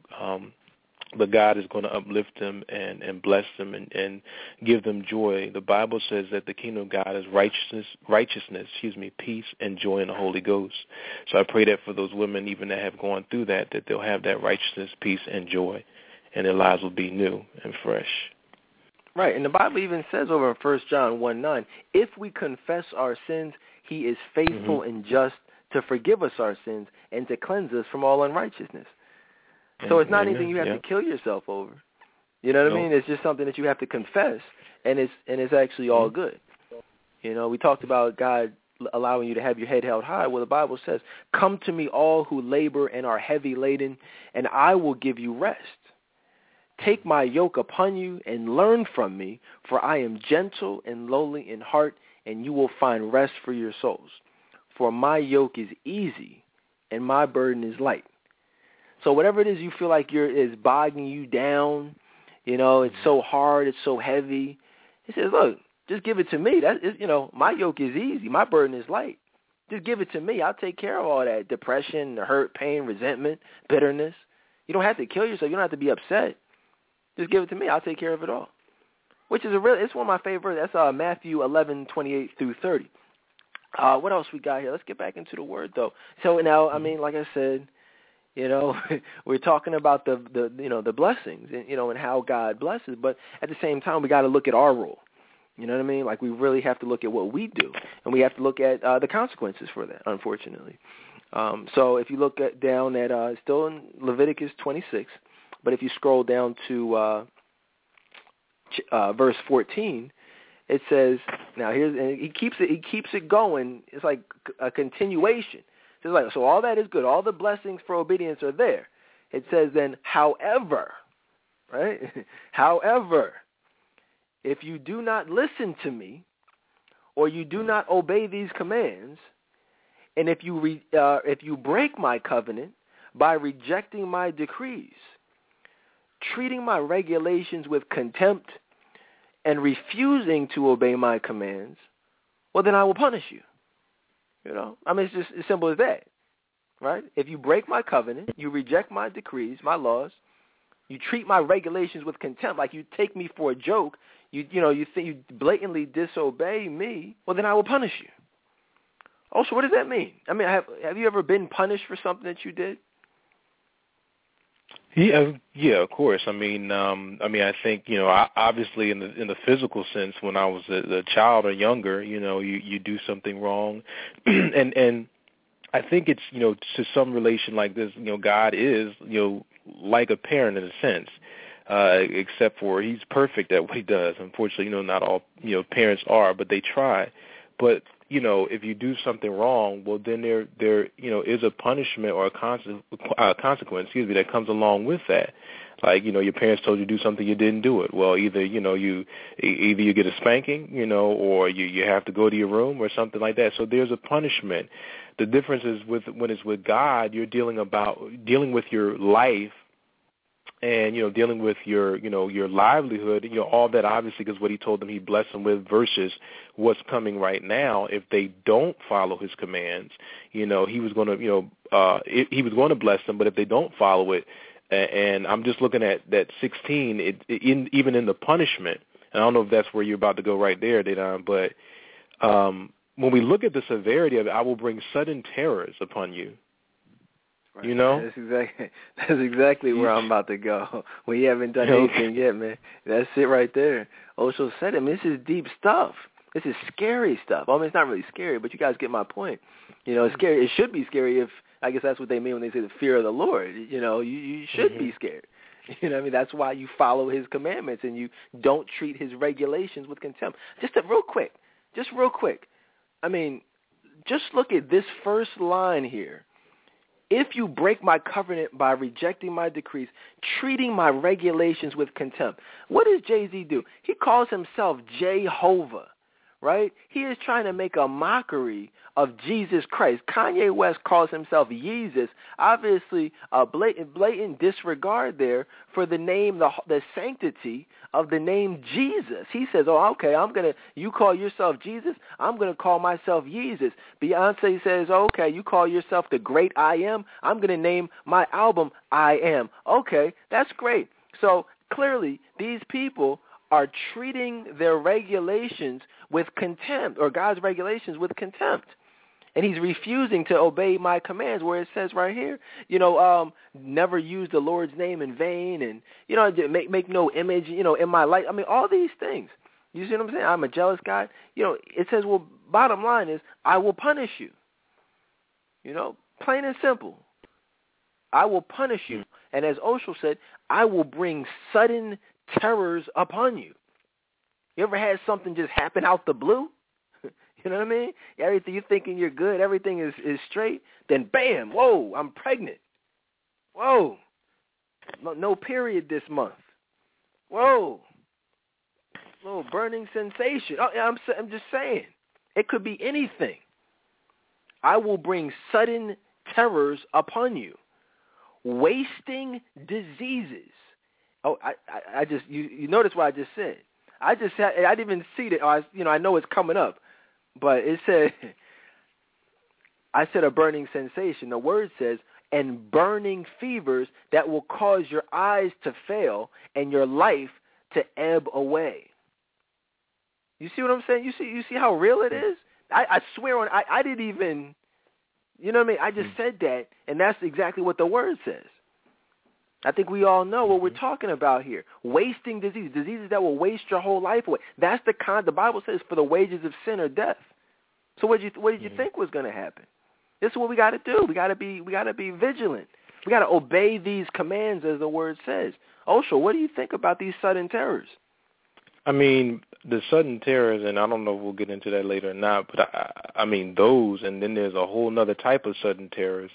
but God is going to uplift them and bless them and give them joy. The Bible says that the kingdom of God is righteousness, peace and joy in the Holy Ghost. So I pray that for those women, even that have gone through that they'll have that righteousness, peace, and joy, and their lives will be new and fresh. Right, and the Bible even says over in 1 John 1:9, if we confess our sins, he is faithful and just to forgive us our sins and to cleanse us from all unrighteousness. So it's not anything you have to kill yourself over. You know what I mean? It's just something that you have to confess, and it's actually all good. We talked about God allowing you to have your head held high. Well, the Bible says, come to me all who labor and are heavy laden, and I will give you rest. Take my yoke upon you and learn from me, for I am gentle and lowly in heart, and you will find rest for your souls. For my yoke is easy, and my burden is light. So whatever it is you feel like is bogging you down, it's so hard, it's so heavy. He says, look, just give it to me. My yoke is easy. My burden is light. Just give it to me. I'll take care of all that depression, the hurt, pain, resentment, bitterness. You don't have to kill yourself. You don't have to be upset. Just give it to me. I'll take care of it all. Which is it's one of my favorite. That's Matthew 11:28 through 30. What else we got here? Let's get back into the word though. So now, I mean, like I said, we're talking about the blessings, and how God blesses, but at the same time, we got to look at our role. You know what I mean? Like, we really have to look at what we do, and we have to look at the consequences for that, unfortunately. So if you look down at, still in Leviticus 26, but if you scroll down to verse 14, it says, now and he keeps it going. It's like a continuation. It's like, so all that is good. All the blessings for obedience are there. It says then, however, right? However, if you do not listen to me, or you do not obey these commands, and if you break my covenant by rejecting my decrees, treating my regulations with contempt, and refusing to obey my commands, well, then I will punish you. You know, I mean, it's just as simple as that, right? If you break my covenant, you reject my decrees, my laws, you treat my regulations with contempt, like you take me for a joke, you think you blatantly disobey me, well, then I will punish you. Also, what does that mean? I mean, have you ever been punished for something that you did? Yeah, of course. I mean, I think, obviously in the physical sense, when I was a child or younger, you do something wrong, and I think it's, to some relation like this, God is, like a parent in a sense, except for he's perfect at what he does. Unfortunately, not all, parents are, but they try. But, if you do something wrong, well, then there is a punishment or a consequence, that comes along with that. Like, your parents told you to do something, you didn't do it. Well, either you get a spanking, or you have to go to your room or something like that. So there's a punishment. The difference is when it's with God, you're dealing with your life and, dealing with your livelihood, all that obviously because what he told them he blessed them with versus what's coming right now. If they don't follow his commands, he was going to, he was going to bless them, but if they don't follow it, and I'm just looking at that 16, even in the punishment, and I don't know if that's where you're about to go right there, Dedan, but when we look at the severity of it, I will bring sudden terrors upon you. Right. That's exactly where I'm about to go. We haven't done anything yet, man. That's it right there. Osho said it. I mean, this is deep stuff. This is scary stuff. I mean, it's not really scary, but you guys get my point. It's scary. It should be scary if, I guess that's what they mean when they say the fear of the Lord. You should be scared. You know what I mean? That's why you follow his commandments and you don't treat his regulations with contempt. Just real quick. I mean, just look at this first line here. If you break my covenant by rejecting my decrees, treating my regulations with contempt. What does Jay-Z do? He calls himself Jehovah, right? He is trying to make a mockery of Jesus Christ. Kanye West calls himself Yeezus. Obviously, a blatant disregard there for the name, the sanctity of the name Jesus. He says, oh, okay, you call yourself Jesus, I'm going to call myself Yeezus. Beyonce says, okay, you call yourself the great I Am, I'm going to name my album I Am. Okay, that's great. So clearly, these people are treating their regulations with contempt, or God's regulations with contempt. And he's refusing to obey my commands, where it says right here, never use the Lord's name in vain, and, make no image, in my life. I mean, all these things. You see what I'm saying? I'm a jealous God. It says, well, bottom line is, I will punish you. Plain and simple. I will punish you. And as Osho said, I will bring sudden terrors upon you. You ever had something just happen out the blue? You know what I mean? Everything you're thinking you're good, everything is straight, then bam, whoa, I'm pregnant. Whoa, no period this month. Whoa, little burning sensation. Oh, I'm just saying, it could be anything. I will bring sudden terrors upon you, wasting diseases. Oh, I just you notice what I just said. I didn't even see that. I know it's coming up. But it said, I said a burning sensation. The word says, and burning fevers that will cause your eyes to fail and your life to ebb away. You see what I'm saying? You see how real it is? I swear on, I didn't even, you know what I mean? I just said that, and that's exactly what the word says. I think we all know what we're talking about here. Wasting diseases that will waste your whole life away. That's the Bible says, for the wages of sin or death. So what did you think was going to happen? This is what we got to do. We got to be vigilant. We got to obey these commands as the word says. Osho, what do you think about these sudden terrors? I mean, the sudden terrors, and I don't know if we'll get into that later or not, but I mean those, and then there's a whole nother type of sudden terrors,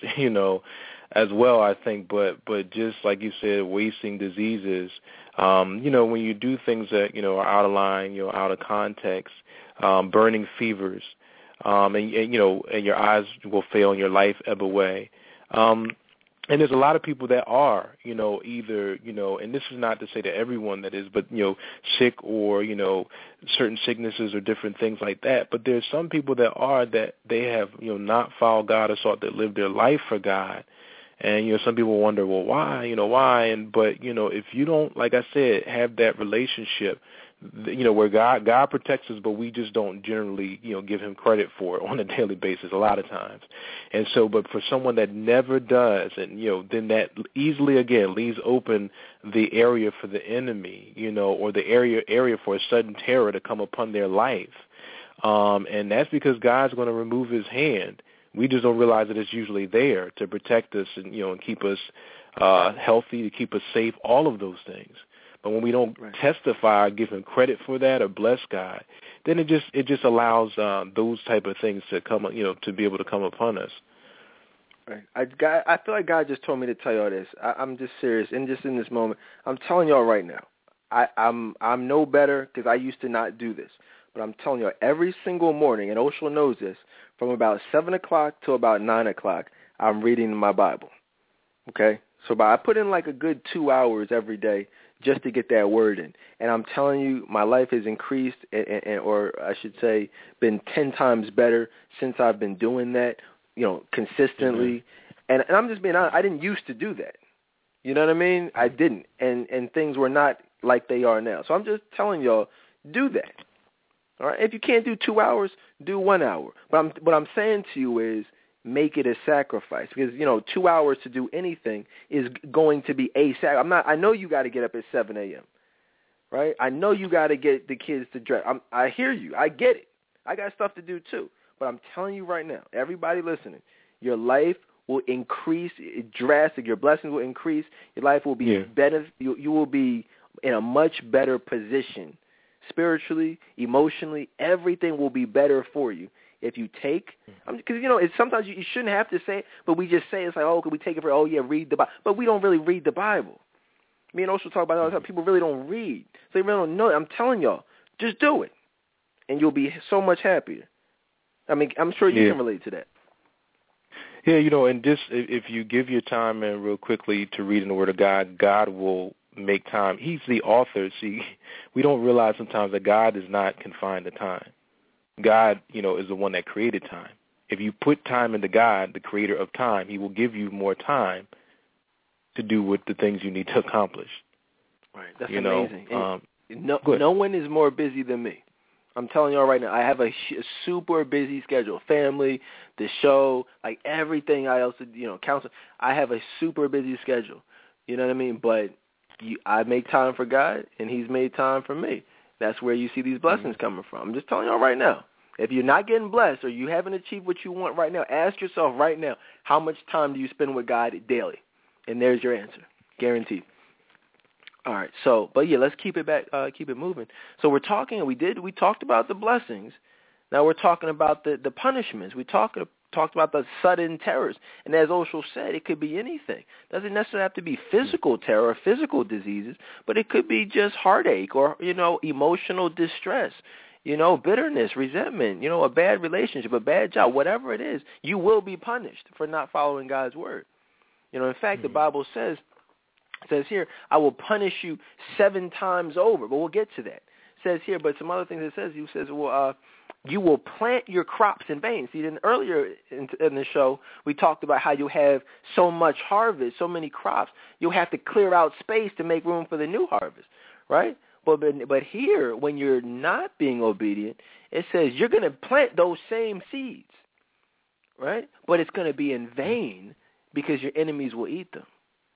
as well, I think. But just like you said, wasting diseases, when you do things that, are out of line, out of context, burning fevers, and your eyes will fail and your life ebb away. And there's a lot of people that are, either, and this is not to say that everyone that is, but, sick or, certain sicknesses or different things like that. But there's some people that are, that they have, not followed God or sought to live their life for God. And, some people wonder, well, why, why? But, if you don't, like I said, have that relationship, where God protects us, but we just don't generally, give him credit for it on a daily basis a lot of times. And so, but for someone that never does, and, then that easily, again, leaves open the area for the enemy, or the area for a sudden terror to come upon their life. And that's because God's going to remove his hand. We just don't realize that it's usually there to protect us and, and keep us healthy, to keep us safe, all of those things. But when we don't testify, give him credit for that, or bless God, then it just allows those type of things to come, to be able to come upon us. Right. I feel like God just told me to tell y'all this. I'm just serious, and just in this moment, I'm telling y'all right now. I'm no better because I used to not do this, but I'm telling y'all every single morning, and Oshel knows this. From about 7 o'clock to about 9 o'clock, I'm reading my Bible. Okay, so I put in like a good 2 hours every day just to get that word in. And I'm telling you, my life has increased, or I should say, been 10 times better since I've been doing that, consistently. Mm-hmm. And I'm just being honest, I didn't used to do that. You know what I mean? I didn't. And things were not like they are now. So I'm just telling y'all, do that. All right? If you can't do 2 hours, do 1 hour. But what I'm saying to you is, make it a sacrifice, because 2 hours to do anything is going to be a sacrifice. I know you got to get up at 7 a.m. Right? I know you got to get the kids to dress. I hear you. I get it. I got stuff to do too. But I'm telling you right now, everybody listening, your life will increase drastic. Your blessings will increase. Your life will be better. You will be in a much better position, spiritually, emotionally. Everything will be better for you. If you take, because, it's sometimes you shouldn't have to say it, but we just say it's like, can we take it for, read the Bible. But we don't really read the Bible. Me and Osho talk about it all the time. People really don't read. So they really don't know it. I'm telling y'all, just do it, and you'll be so much happier. I mean, I'm sure you can relate to that. Yeah, and just if you give your time in real quickly to read in the Word of God, God will make time. He's the author. See, we don't realize sometimes that God is not confined to time. God, is the one that created time. If you put time into God, the creator of time, he will give you more time to do with the things you need to accomplish. Right. That's amazing. No one is more busy than me. I'm telling y'all right now, I have a super busy schedule. Family, the show, like everything I also, counsel. I have a super busy schedule. You know what I mean? But I make time for God, and he's made time for me. That's where you see these blessings coming from. I'm just telling y'all right now. If you're not getting blessed or you haven't achieved what you want right now, ask yourself right now, how much time do you spend with God daily? And there's your answer, guaranteed. All right. So, but let's keep it moving. So we talked about the blessings. Now we're talking about the punishments. We talked about the sudden terrors. And as Osho said, it could be anything. Doesn't necessarily have to be physical terror or physical diseases, but it could be just heartache or, emotional distress, bitterness, resentment, a bad relationship, a bad job, whatever it is. You will be punished for not following God's word. In fact, the Bible says here, I will punish you 7 times over, but we'll get to that. It says here, but some other things it says, you will plant your crops in vain. See, earlier in the show, we talked about how you have so much harvest, so many crops, you'll have to clear out space to make room for the new harvest, right? But here, when you're not being obedient, it says you're going to plant those same seeds, right? But it's going to be in vain because your enemies will eat them.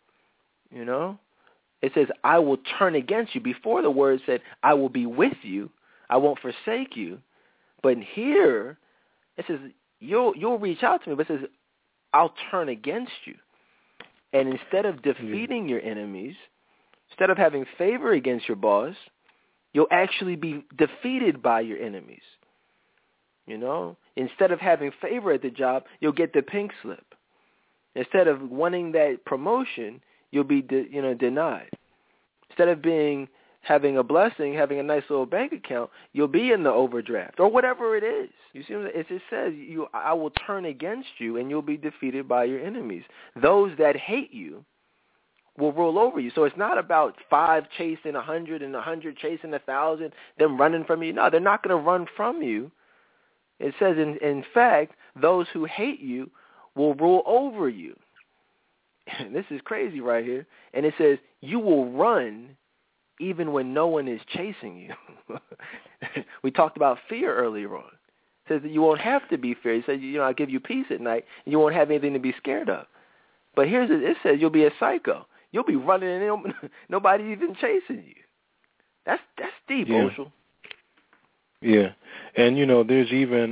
It says, I will turn against you. Before the word said, I will be with you. I won't forsake you. But here, it says, you'll reach out to me. But it says, I'll turn against you. And instead of defeating your enemies, instead of having favor against your boss, you'll actually be defeated by your enemies. You know, instead of having favor at the job, you'll get the pink slip. Instead of wanting that promotion, you'll be denied. Instead of having a blessing, having a nice little bank account, you'll be in the overdraft or whatever it is. You see, it just says, I will turn against you and you'll be defeated by your enemies. Those that hate you will rule over you. So it's not about 5 chasing 100 and 100 chasing 1,000, them running from you. No, they're not going to run from you. It says, in fact, those who hate you will rule over you. And this is crazy right here. And it says, you will run even when no one is chasing you. We talked about fear earlier on. It says that you won't have to be feared. It says, I'll give you peace at night, and you won't have anything to be scared of. But it says you'll be a psycho. You'll be running and nobody even chasing you. That's deep, Oshel. Yeah. And, there's even,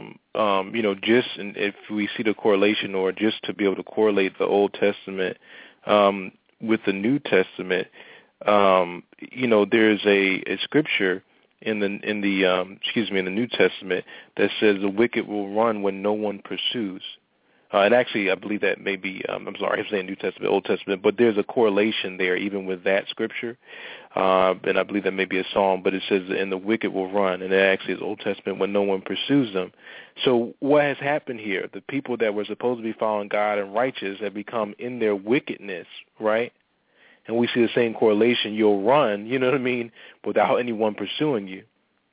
just if we see the correlation or just to be able to correlate the Old Testament with the New Testament, there's a scripture in the New Testament that says the wicked will run when no one pursues. And actually, I believe that may be, I'm saying New Testament, Old Testament, but there's a correlation there even with that scripture. And I believe that may be a psalm, but it says, and the wicked will run. And it actually is Old Testament when no one pursues them. So what has happened here? The people that were supposed to be following God and righteous have become in their wickedness, right? And we see the same correlation. You'll run, without anyone pursuing you.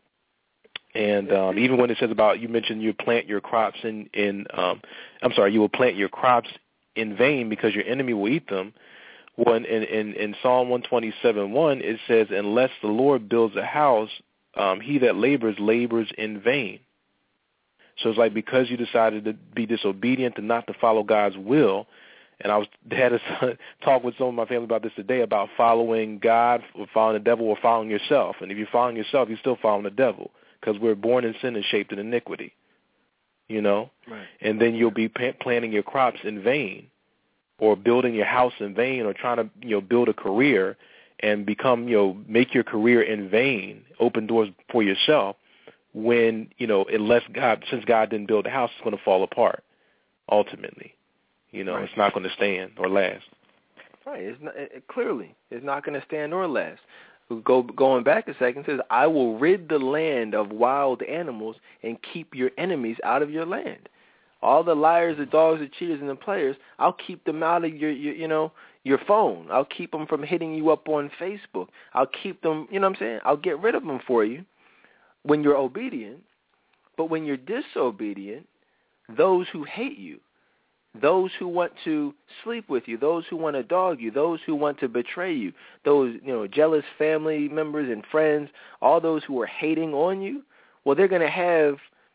And even when it says about, you mentioned you plant your crops you will plant your crops in vain because your enemy will eat them. When in Psalm 127:1, it says, unless the Lord builds a house, he that labors in vain. So it's like because you decided to be disobedient and not to follow God's will. And I had a talk with some of my family about this today, about following God or following the devil or following yourself. And if you're following yourself, you're still following the devil, because we're born in sin and shaped in iniquity, Right. And then you'll be planting your crops in vain, or building your house in vain, or trying to, build a career and become, make your career in vain, open doors for yourself, when, since God didn't build the house, it's going to fall apart ultimately. Right. It's not going to stand or last. Right. Clearly, it's not going to stand or last. Going back a second, it says, I will rid the land of wild animals and keep your enemies out of your land. All the liars, the dogs, the cheaters, and the players, I'll keep them out of your phone. I'll keep them from hitting you up on Facebook. I'll keep them, I'll get rid of them for you when you're obedient. But when you're disobedient, those who hate you, those who want to sleep with you, those who want to dog you, those who want to betray you, those, jealous family members and friends, all those who are hating on you, well, they're going to have,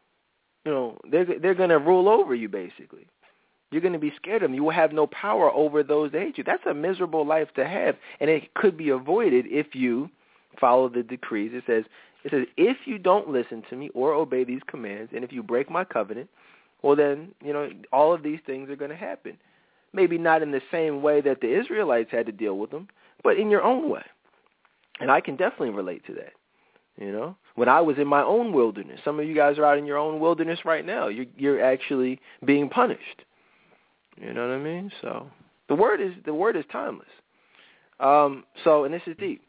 they're going to rule over you, basically. You're going to be scared of them. You will have no power over those that hate you. That's a miserable life to have, and it could be avoided if you follow the decrees. It says, if you don't listen to me or obey these commands, and if you break my covenant, well, then, all of these things are going to happen. Maybe not in the same way that the Israelites had to deal with them, but in your own way. And I can definitely relate to that. When I was in my own wilderness, some of you guys are out in your own wilderness right now. You're actually being punished. You know what I mean? So the word is timeless. And this is deep.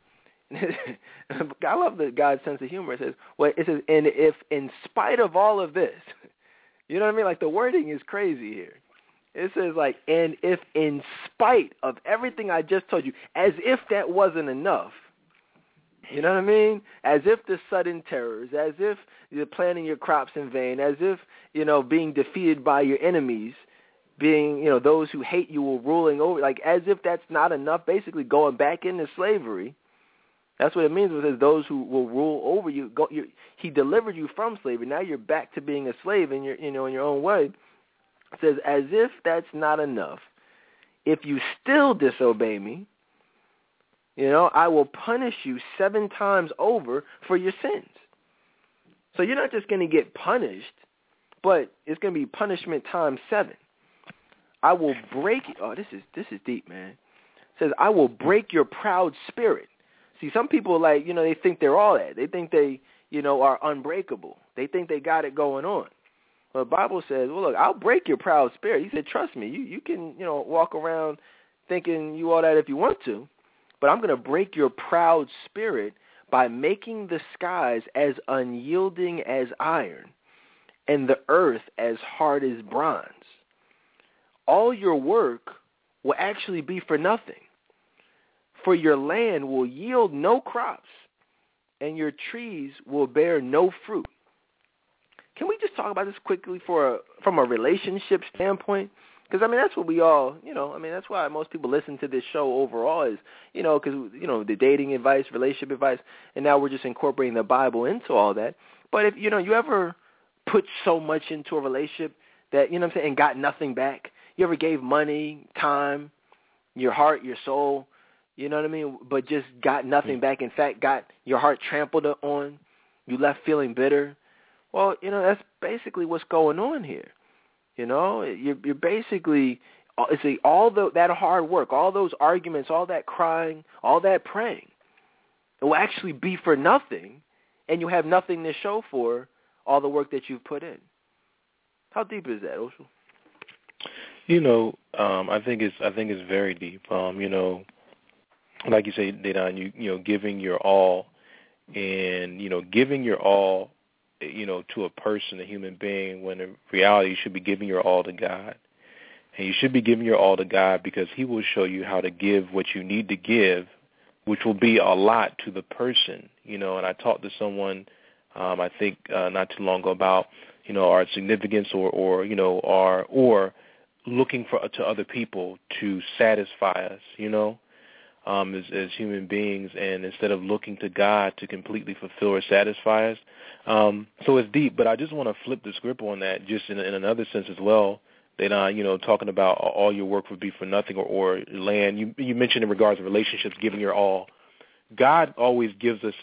I love God's sense of humor. It says, and if in spite of all of this, you know what I mean? Like, the wording is crazy here. It says, and if in spite of everything I just told you, as if that wasn't enough, you know what I mean? As if the sudden terrors, as if you're planting your crops in vain, as if, being defeated by your enemies, being, those who hate you were ruling over, as if that's not enough, basically going back into slavery. That's what it means when it says those who will rule over you. He delivered you from slavery. Now you're back to being a slave in your, in your own way. It says, as if that's not enough, if you still disobey me, I will punish you 7 times over for your sins. So you're not just going to get punished, but it's going to be punishment times 7. I will break. Oh, this is deep, man. It says, I will break your proud spirit. See, some people, like, they think they're all that. They think they, are unbreakable. They think they got it going on. Well, the Bible says, well, look, I'll break your proud spirit. He said, trust me, you can, walk around thinking you all that if you want to, but I'm going to break your proud spirit by making the skies as unyielding as iron and the earth as hard as bronze. All your work will actually be for nothing, for your land will yield no crops, and your trees will bear no fruit. Can we just talk about this quickly from a relationship standpoint? Because, that's what we all, that's why most people listen to this show overall is, because, the dating advice, relationship advice, and now we're just incorporating the Bible into all that. But if, you ever put so much into a relationship that, and got nothing back? You ever gave money, time, your heart, your soul, but just got nothing back. In fact, got your heart trampled on. You left feeling bitter. Well, that's basically what's going on here. You're basically, that hard work, all those arguments, all that crying, all that praying, it will actually be for nothing, and you have nothing to show for all the work that you've put in. How deep is that, Oshul? I think it's very deep. Like you say, Dedan, giving your all, and giving your all, to a person, a human being, when in reality you should be giving your all to God. And you should be giving your all to God because He will show you how to give what you need to give, which will be a lot to the person. And I talked to someone, I think not too long ago about, our significance or looking to other people to satisfy us, as human beings, and instead of looking to God to completely fulfill or satisfy us. So it's deep, but I just want to flip the script on that just in another sense as well. That, talking about all your work would be for nothing or land. You mentioned in regards to relationships, giving your all. God always gives us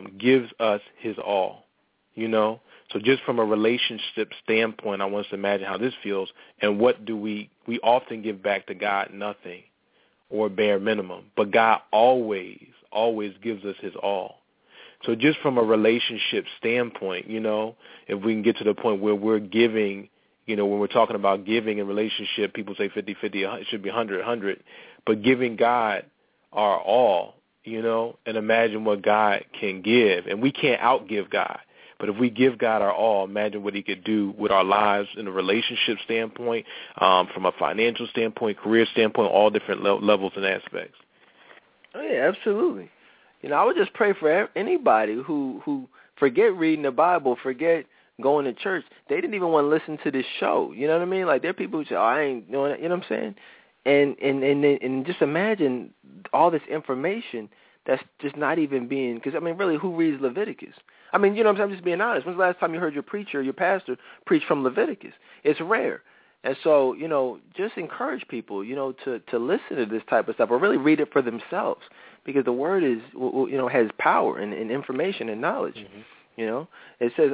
His all, So just from a relationship standpoint, I want us to imagine how this feels. And what do we often give back to God? Nothing, or bare minimum. But God always gives us His all. So just from a relationship standpoint, if we can get to the point where we're giving, when we're talking about giving in relationship, people say 50-50, it should be 100-100. But giving God our all, and imagine what God can give. And we can't outgive God. But if we give God our all, imagine what He could do with our lives in a relationship standpoint, from a financial standpoint, career standpoint, all different levels and aspects. Oh, yeah, absolutely. I would just pray for anybody who forget reading the Bible, forget going to church. They didn't even want to listen to this show. You know what I mean? Like, there are people who say, I ain't doing it. You know what I'm saying? And just imagine all this information that's just not even being, because, really, who reads Leviticus? You know what I'm saying? I'm just being honest. When's the last time you heard your preacher, your pastor, preach from Leviticus? It's rare. And so, just encourage people, to listen to this type of stuff or really read it for themselves, because the Word is, has power and information and knowledge. Mm-hmm. It says,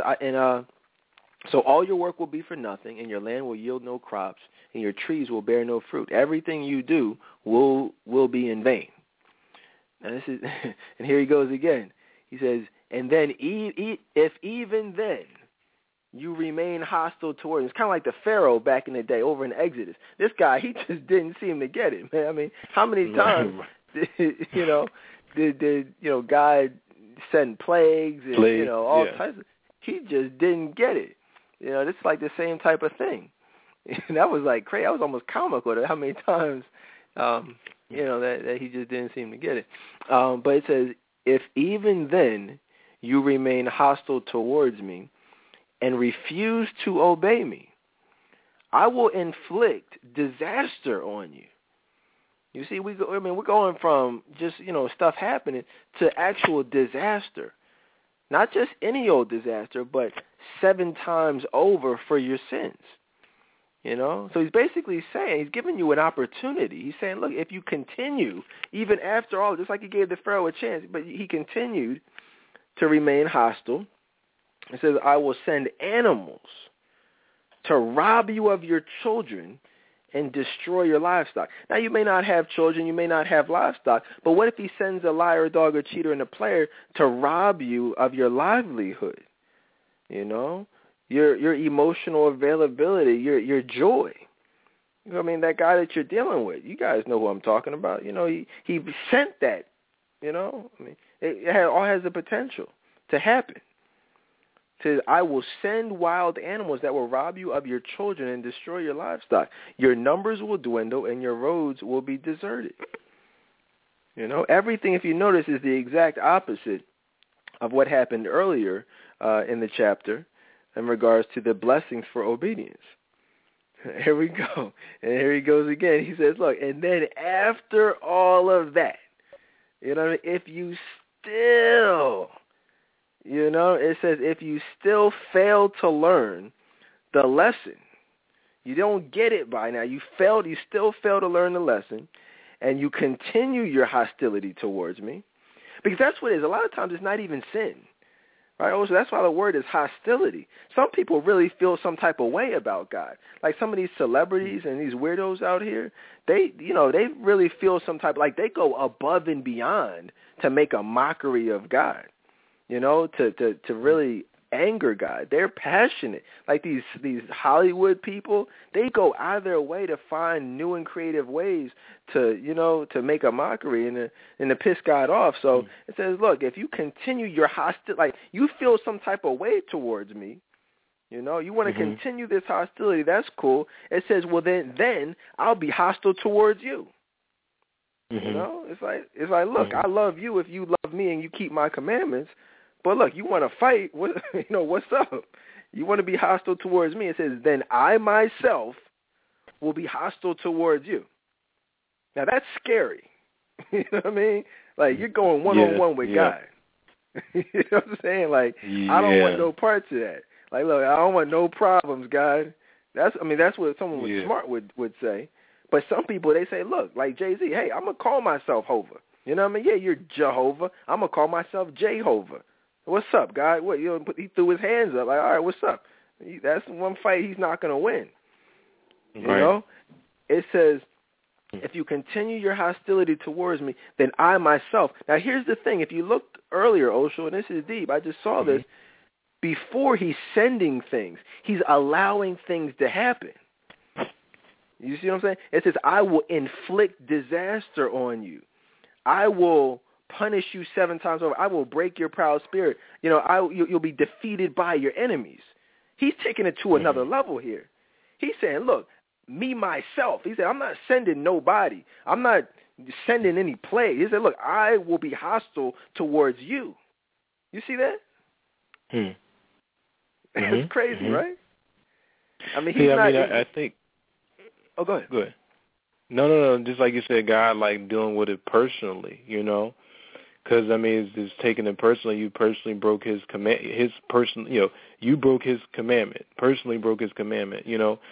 so all your work will be for nothing, and your land will yield no crops, and your trees will bear no fruit. Everything you do will be in vain. Now this is, and here he goes again. He says, and then if even then you remain hostile towards, it's kind of like the Pharaoh back in the day over in Exodus. This guy, he just didn't seem to get it, man. How many times did God send plagues and all types of, he just didn't get it. This is like the same type of thing. And that was like crazy. That was almost comical how many times that he just didn't seem to get it. But it says, if even then you remain hostile towards me and refuse to obey me, I will inflict disaster on you. You see, we're going from just, stuff happening to actual disaster. Not just any old disaster, but 7 times over for your sins. So he's basically saying, he's giving you an opportunity. He's saying, look, if you continue, even after all, just like he gave the Pharaoh a chance, but he continued to remain hostile. It says, I will send animals to rob you of your children and destroy your livestock. Now, you may not have children, you may not have livestock, but what if he sends a liar, dog, or cheater, and a player to rob you of your livelihood? You know, your emotional availability, your joy. You know what I mean? That guy that you're dealing with, you guys know who I'm talking about. You know, he sent that. You know, I mean, it all has the potential to happen. I will send wild animals that will rob you of your children and destroy your livestock. Your numbers will dwindle and your roads will be deserted. You know, everything, if you notice, is the exact opposite of what happened earlier in the chapter in regards to the blessings for obedience. Here we go. And here he goes again. He says, look, and then after all of that, you know, if you still... You know, it says if you still fail to learn the lesson, you don't get it by now, you still fail to learn the lesson, and you continue your hostility towards me, because that's what it is. A lot of times it's not even sin, right? Also, that's why the word is hostility. Some people really feel some type of way about God. Like some of these celebrities and these weirdos out here, they really feel some type, like they go above and beyond to make a mockery of God. You know, to really anger God. They're passionate. Like these Hollywood people, they go out of their way to find new and creative ways to, you know, to make a mockery and to piss God off. So it says, look, if you continue your hostility, like you feel some type of way towards me, you know, you want to continue this hostility, that's cool. It says, well, then I'll be hostile towards you. You know, it's like, look, I love you if you love me and you keep my commandments. But look, you want to fight, you know, what's up? You want to be hostile towards me. It says, then I myself will be hostile towards you. Now, that's scary. You know what I mean? Like, you're going one-on-one with God. You know what I'm saying? Like, I don't want no parts of that. Like, look, I don't want no problems, God. That's what someone smart would say. But some people, they say, look, like Jay-Z, hey, I'm going to call myself Jehovah. You know what I mean? Yeah, you're Jehovah. I'm going to call myself Jehovah. What's up, God? What, you know, he threw his hands up. Like, all right, what's up? That's one fight he's not going to win. You know? It says, if you continue your hostility towards me, then I myself. Now, here's the thing. If you looked earlier, Osho, and this is deep, I just saw this, before he's sending things, he's allowing things to happen. You see what I'm saying? It says, I will inflict disaster on you. I will punish you 7 times over. I will break your proud spirit. You know, you'll be defeated by your enemies. He's taking it to another level here. He's saying, look, me, myself. He said, I'm not sending nobody. I'm not sending any plague. He said, look, I will be hostile towards you. You see that? That's crazy, right? I mean, he's I think. Oh, go ahead. Go ahead. No. Just like you said, God, like dealing with it personally, you know, because I mean, it's taking it personally. You personally broke His command. You broke His commandment. Personally broke His commandment. You know,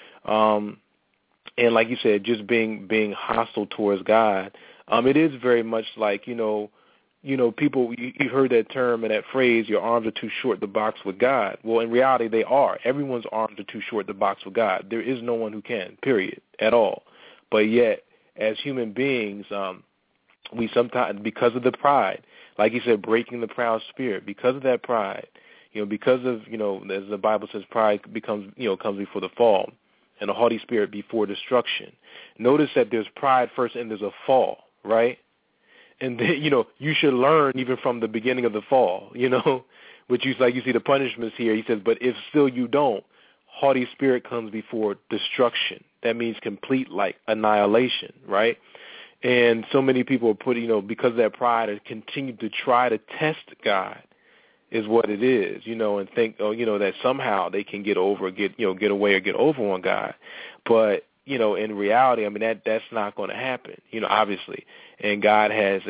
and like you said, just being hostile towards God. It is very much like people. You heard that term and that phrase. Your arms are too short to box with God. Well, in reality, they are. Everyone's arms are too short to box with God. There is no one who can. Period. At all. But yet, as human beings, we sometimes, because of the pride, like you said, breaking the proud spirit, because of that pride, because of, as the Bible says, pride comes before the fall, and a haughty spirit before destruction. Notice that there's pride first and there's a fall, right? And then, you should learn even from the beginning of the fall, which you see the punishments here. He says, but if still you don't, haughty spirit comes before destruction. That means complete, like, annihilation, right? And so many people are put, because of that pride, are continue to try to test God, is what it is, and think, that somehow they can get away or get over on God. But, in reality, I mean, that's not going to happen, obviously. And God has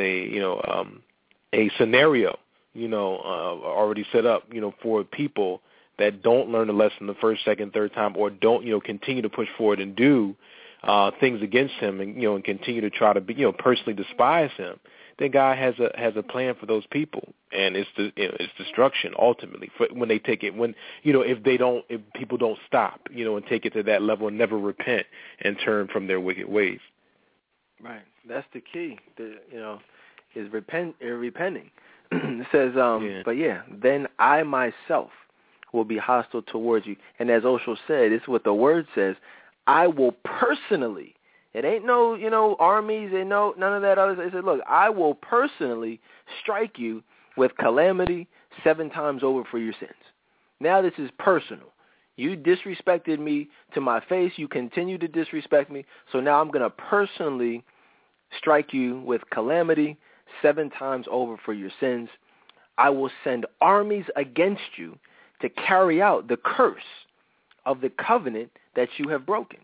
a scenario, already set up, for people that don't learn the lesson the first, second, third time, or don't, continue to push forward and do things against Him, and continue to try to be, personally despise Him. then God has a plan for those people, and it's destruction ultimately for when they take it. When if people don't stop, and take it to that level and never repent and turn from their wicked ways. Right, that's the key. Is repenting. It says, but then I myself will be hostile towards you. And as Osho said, this is what the word says, I will personally, it ain't no, armies and none of that other. It said, look, I will personally strike you with calamity 7 times over for your sins. Now this is personal. You disrespected me to my face. You continue to disrespect me. So now I'm going to personally strike you with calamity 7 times over for your sins. I will send armies against you to carry out the curse of the covenant that you have broken.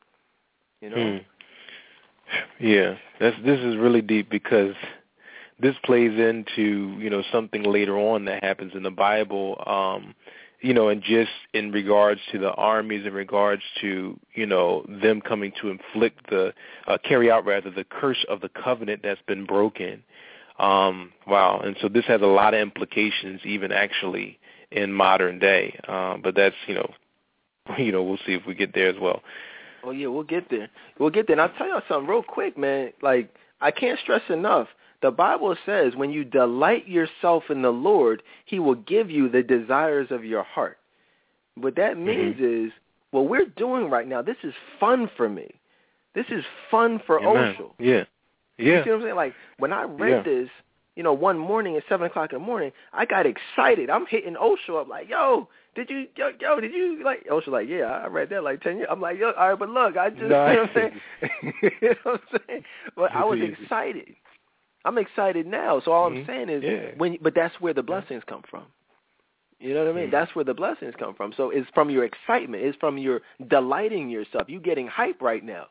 Yeah, this is really deep, because this plays into something later on that happens in the Bible. And just in regards to the armies, in regards to them coming to inflict carry out the curse of the covenant that's been broken. Wow. And so this has a lot of implications, even actually in modern day. But that's, we'll see if we get there as well. Oh, yeah, we'll get there. And I'll tell y'all something real quick, man. Like, I can't stress enough. The Bible says when you delight yourself in the Lord, he will give you the desires of your heart. What that means is what we're doing right now, this is fun for me. This is fun for Osho. Yeah. You see what I'm saying? Like, when I read this, one morning at 7 o'clock in the morning, I got excited. I'm hitting Osho up like, did you like, Osho like, yeah, I read that like 10 years. I'm like, all right, but look, I just, you know what I'm saying? You know what I'm saying? But I was excited. I'm excited now. So all I'm saying is, but that's where the blessings come from. You know what I mean? That's where the blessings come from. So it's from your excitement. It's from your delighting yourself. You getting hype right now.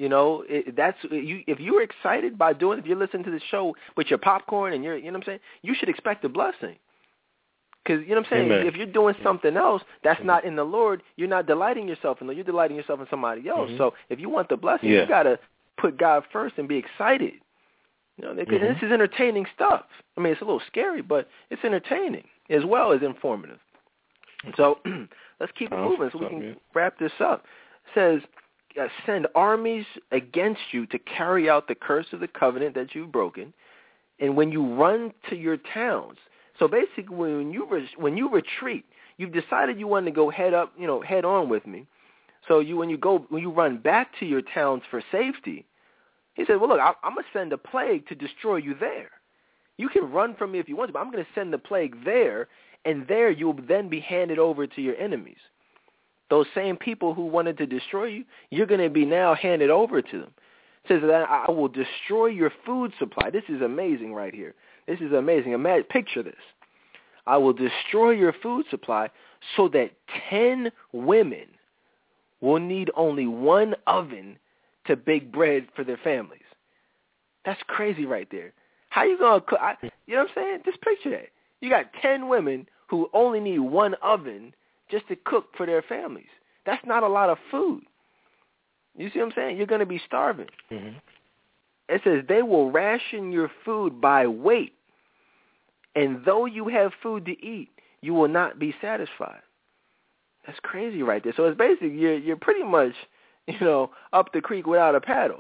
If you're excited by doing it, if you're listening to the show with your popcorn and you know what I'm saying, you should expect a blessing. Because, you know what I'm saying, if you're doing something else that's not in the Lord, you're not delighting yourself in the Lord. You're delighting yourself in somebody else. So if you want the blessing, you got to put God first and be excited. This is entertaining stuff. I mean, it's a little scary, but it's entertaining as well as informative. So let's keep it moving so we can wrap this up. It says, send armies against you to carry out the curse of the covenant that you've broken. And when you run to your towns, so basically when you retreat, you've decided you want to go head on with me. So when you run back to your towns for safety, he said, well, look, I'm going to send a plague to destroy you there. You can run from me if you want to, but I'm going to send the plague there, and there you'll then be handed over to your enemies. Those same people who wanted to destroy you, you're going to be now handed over to them. It says that I will destroy your food supply. This is amazing right here. This is amazing. Picture this. I will destroy your food supply so that 10 women will need only one oven to bake bread for their families. That's crazy right there. How you going to cook? You know what I'm saying? Just picture that. You got 10 women who only need one oven just to cook for their families. That's not a lot of food. You see what I'm saying? You're going to be starving. It says they will ration your food by weight, and though you have food to eat, you will not be satisfied. That's crazy right there. So it's basically you're pretty much, up the creek without a paddle.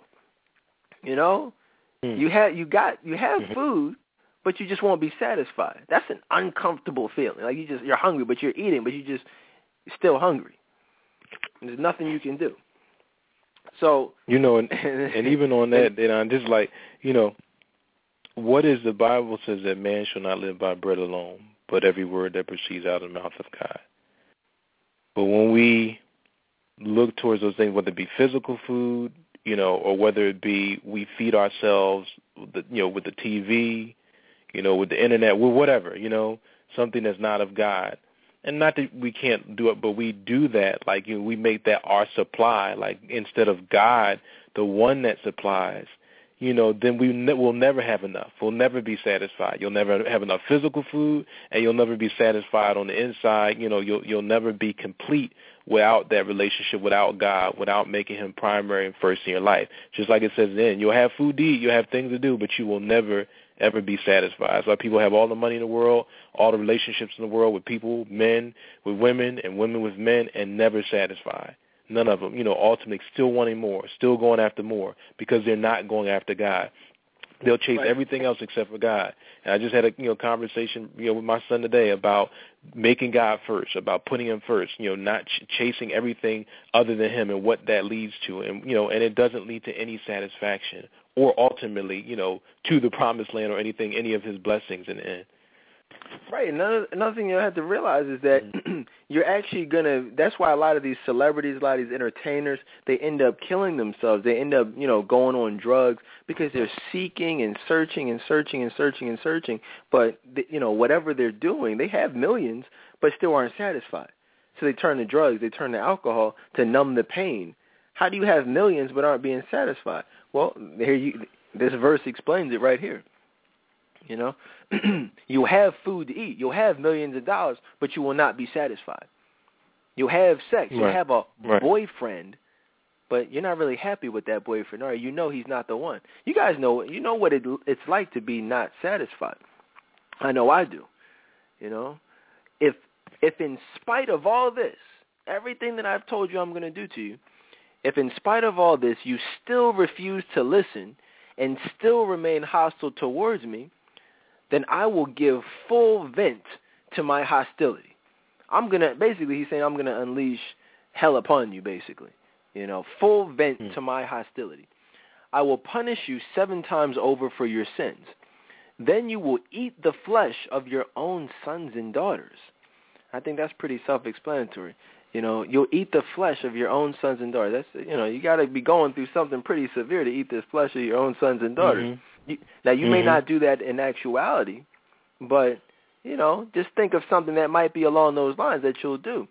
You have food, but you just won't be satisfied. That's an uncomfortable feeling. Like you're hungry, but you're eating, but you're still hungry. And there's nothing you can do. So and even on that, I'm just like, what is the Bible says that man shall not live by bread alone, but every word that proceeds out of the mouth of God. But when we look towards those things, whether it be physical food, or whether it be we feed ourselves, with the TV, with the internet, with whatever, something that's not of God. And not that we can't do it, but we do that. Like, we make that our supply. Like, instead of God, the one that supplies, then we'll never have enough. We'll never be satisfied. You'll never have enough physical food, and you'll never be satisfied on the inside. You'll never be complete without that relationship, without God, without making him primary and first in your life. Just like it says then, you'll have food to eat, you'll have things to do, but you will never ever be satisfied. That's why people have all the money in the world, all the relationships in the world with people, men with women, and women with men, and never satisfied. None of them, ultimately still wanting more, still going after more, because they're not going after God. They'll chase everything else except for God. And I just had a conversation with my son today about making God first, about putting him first, not chasing everything other than him and what that leads to. And and it doesn't lead to any satisfaction or ultimately, to the promised land or any of his blessings in the end. Right. Another thing you have to realize is that you're actually that's why a lot of these celebrities, a lot of these entertainers, they end up killing themselves. They end up, going on drugs because they're seeking and searching and searching and searching and searching. But, whatever they're doing, they have millions, but still aren't satisfied. So they turn to drugs, they turn to alcohol to numb the pain. How do you have millions but aren't being satisfied? Well, this verse explains it right here. You have food to eat. You'll have millions of dollars, but you will not be satisfied. You'll have sex. You'll have a boyfriend, but you're not really happy with that boyfriend. All right, he's not the one. You guys know what it's like to be not satisfied. I know I do. If in spite of all this, everything that I've told you I'm going to do to you, if in spite of all this you still refuse to listen and still remain hostile towards me, then I will give full vent to my hostility. He's saying I'm going to unleash hell upon you, basically. Full vent to my hostility. I will punish you 7 times over for your sins. Then you will eat the flesh of your own sons and daughters. I think that's pretty self-explanatory. You'll eat the flesh of your own sons and daughters. That's, you got to be going through something pretty severe to eat this flesh of your own sons and daughters. Mm-hmm. You may not do that in actuality, but, just think of something that might be along those lines that you'll do.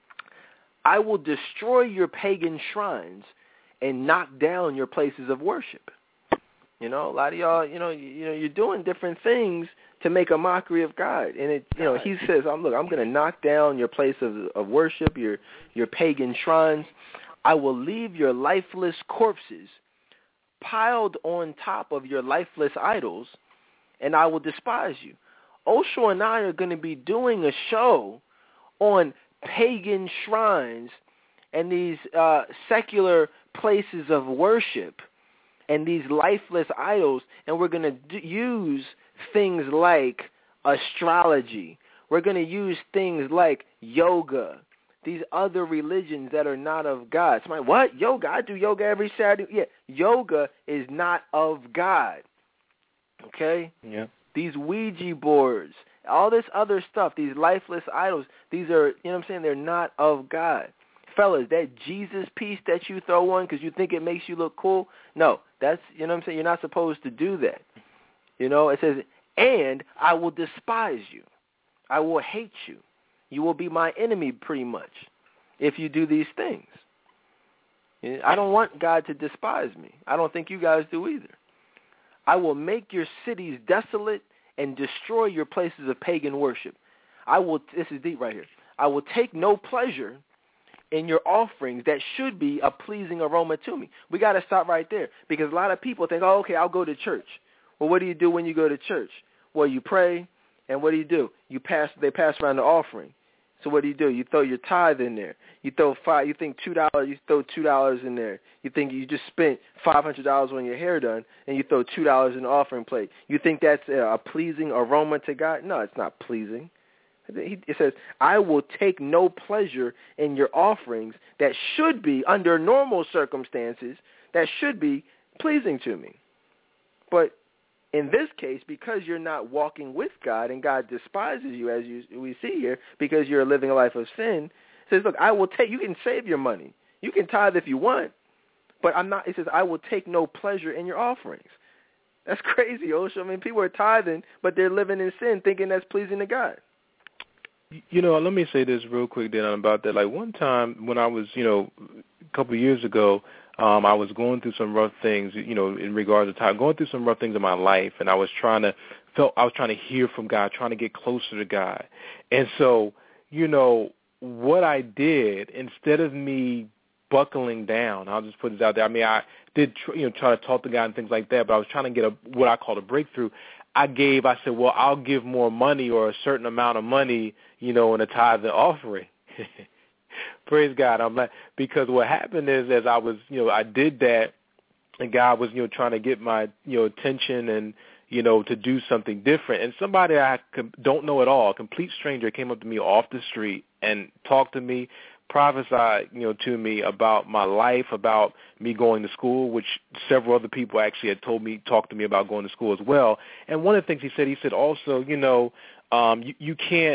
I will destroy your pagan shrines and knock down your places of worship. A lot of y'all, you're doing different things to make a mockery of God. And he says, I'm going to knock down your place of worship, your pagan shrines. I will leave your lifeless corpses piled on top of your lifeless idols, and I will despise you. Osho and I are going to be doing a show on pagan shrines and these secular places of worship and these lifeless idols, and we're going to use things like astrology. We're going to use things like yoga, these other religions that are not of God. Somebody, what? Yoga? I do yoga every Saturday. Yeah, yoga is not of God. Okay? Yeah. These Ouija boards, all this other stuff, these lifeless idols, these are, they're not of God. Fellas, that Jesus piece that you throw on because you think it makes you look cool, no, that's, you're not supposed to do that. It says, and I will despise you. I will hate you. You will be my enemy pretty much if you do these things. I don't want God to despise me. I don't think you guys do either. I will make your cities desolate and destroy your places of pagan worship. This is deep right here. I will take no pleasure in your offerings that should be a pleasing aroma to me. We got to stop right there because a lot of people think, oh, okay, I'll go to church. Well, what do you do when you go to church? Well, you pray, and what do? They pass around the offering. So what do? You throw your tithe in there. You throw $5. You think $2. You throw $2 in there. You think you just spent $500 on your hair done, and you throw $2 in the offering plate. You think that's a pleasing aroma to God? No, it's not pleasing. It says, I will take no pleasure in your offerings that should be, under normal circumstances, that should be pleasing to me. But in this case, because you're not walking with God and God despises you, as we see here, because you're living a life of sin, it says, look, you can save your money. You can tithe if you want, but it says, I will take no pleasure in your offerings. That's crazy, Osho. people are tithing, but they're living in sin thinking that's pleasing to God. Let me say this real quick, Dan, about that. Like one time when I was, a couple of years ago, I was going through some rough things, in regards to time, going through some rough things in my life, and I was trying to hear from God, trying to get closer to God. And so, what I did, instead of me buckling down, I'll just put this out there. I did, try to talk to God and things like that, but I was trying to get what I call a breakthrough. I said, well, I'll give more money or a certain amount of money, in a tithe and offering. Praise God. I'm like, because what happened is, as I was, I did that, and God was, trying to get my, attention and, to do something different. And somebody I don't know at all, a complete stranger, came up to me off the street and talked to me, prophesied, to me about my life, about me going to school, which several other people actually had talked to me about going to school as well. And one of the things he said also, you can't,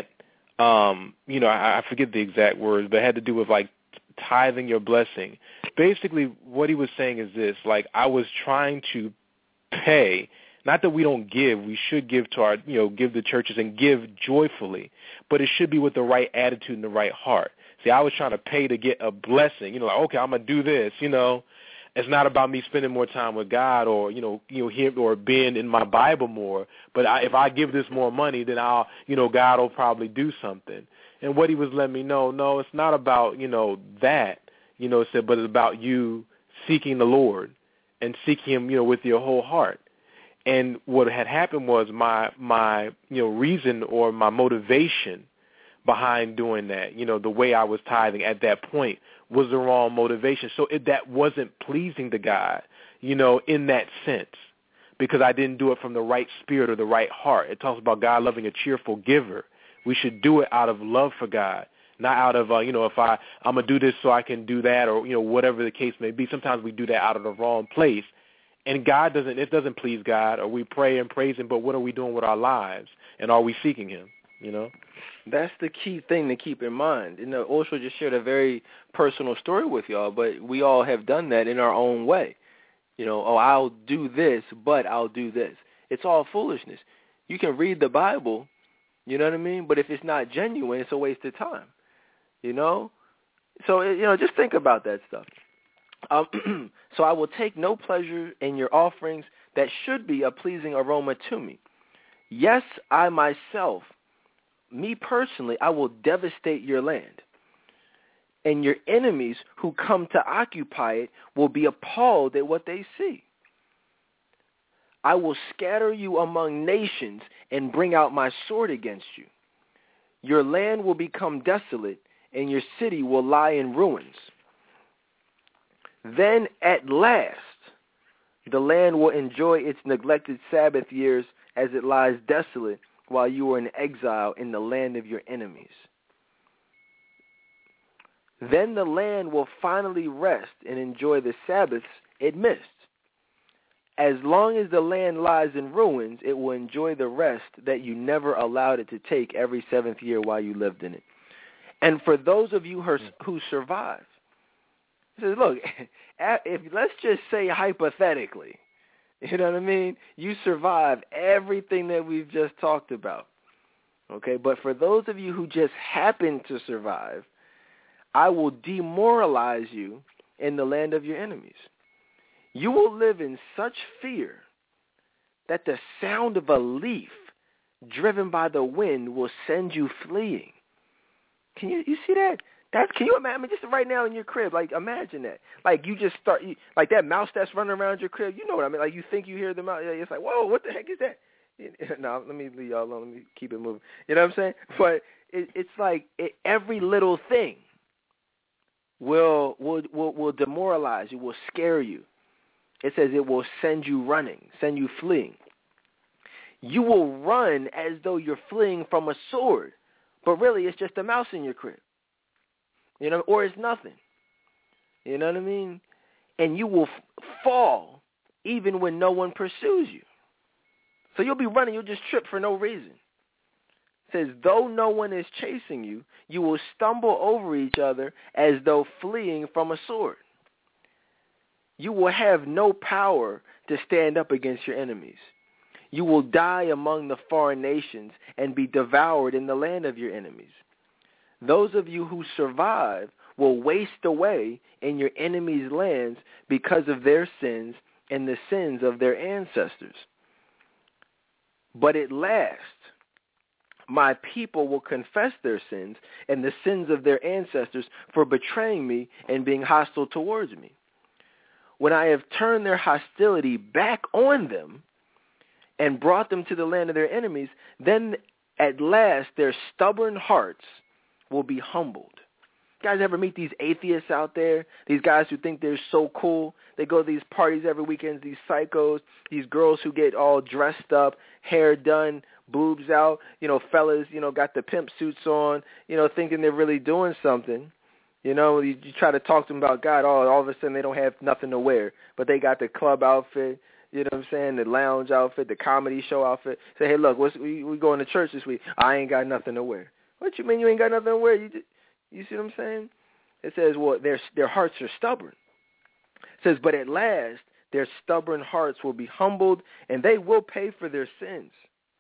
I forget the exact words, but it had to do with like tithing your blessing. Basically, what he was saying is this: like, I was trying to pay. Not that we don't give; we should give to our, give to churches and give joyfully, but it should be with the right attitude and the right heart. See, I was trying to pay to get a blessing. Like, okay, I'm gonna do this. It's not about me spending more time with God or him or being in my Bible more. But if I give this more money, then I'll God will probably do something. And what he was letting me know, no, it's not about that. It said, but it's about you seeking the Lord and seeking Him with your whole heart. And what had happened was my reason or my motivation behind doing that, the way I was tithing at that point was the wrong motivation. So that wasn't pleasing to God, in that sense, because I didn't do it from the right spirit or the right heart. It talks about God loving a cheerful giver. We should do it out of love for God, not out of, if I'm going to do this so I can do that or, whatever the case may be. Sometimes we do that out of the wrong place. And it doesn't please God, or we pray and praise Him, but what are we doing with our lives? And are we seeking Him, That's the key thing to keep in mind. Osho just shared a very personal story with y'all, but we all have done that in our own way. I'll do this, but I'll do this. It's all foolishness. You can read the Bible, you know what I mean? But if it's not genuine, it's a waste of time, So, just think about that stuff. So I will take no pleasure in your offerings that should be a pleasing aroma to me. Yes, I myself, me personally, I will devastate your land. And your enemies who come to occupy it will be appalled at what they see. I will scatter you among nations and bring out my sword against you. Your land will become desolate, and your city will lie in ruins. Then at last, the land will enjoy its neglected Sabbath years as it lies desolate while you are in exile in the land of your enemies. Then the land will finally rest and enjoy the Sabbaths it missed. As long as the land lies in ruins, it will enjoy the rest that you never allowed it to take every seventh year while you lived in it. And for those of you who survive, he says, look, let's just say hypothetically, you know what I mean? You survive everything that we've just talked about, okay? But for those of you who just happen to survive, I will demoralize you in the land of your enemies. You will live in such fear that the sound of a leaf driven by the wind will send you fleeing. Can you see that? Can you imagine just right now in your crib? Like, imagine that. Like, you just start, like that mouse that's running around your crib. You know what I mean? Like, you think you hear the mouse. It's like, whoa, what the heck is that? No, let me leave y'all alone. Let me keep it moving. You know what I'm saying? But it's like every little thing will demoralize you, will scare you. It says it will send you running, send you fleeing. You will run as though you're fleeing from a sword, but really it's just a mouse in your crib. Or it's nothing. You know what I mean? And you will fall even when no one pursues you. So you'll be running, you'll just trip for no reason. It says, though no one is chasing you, you will stumble over each other as though fleeing from a sword. You will have no power to stand up against your enemies. You will die among the foreign nations and be devoured in the land of your enemies. Those of you who survive will waste away in your enemies' lands because of their sins and the sins of their ancestors. But at last, my people will confess their sins and the sins of their ancestors for betraying me and being hostile towards me. When I have turned their hostility back on them and brought them to the land of their enemies, then at last their stubborn hearts will be humbled. You guys ever meet these atheists out there? These guys who think they're so cool. They go to these parties every weekend, these psychos, these girls who get all dressed up, hair done, boobs out, fellas, got the pimp suits on, thinking they're really doing something. You try to talk to them about God, all of a sudden they don't have nothing to wear, but they got the club outfit, the lounge outfit, the comedy show outfit. Say, hey, look, we going to church this week. I ain't got nothing to wear. What you mean you ain't got nothing to wear? You see what I'm saying? It says, well, their hearts are stubborn. It says, but at last their stubborn hearts will be humbled, and they will pay for their sins.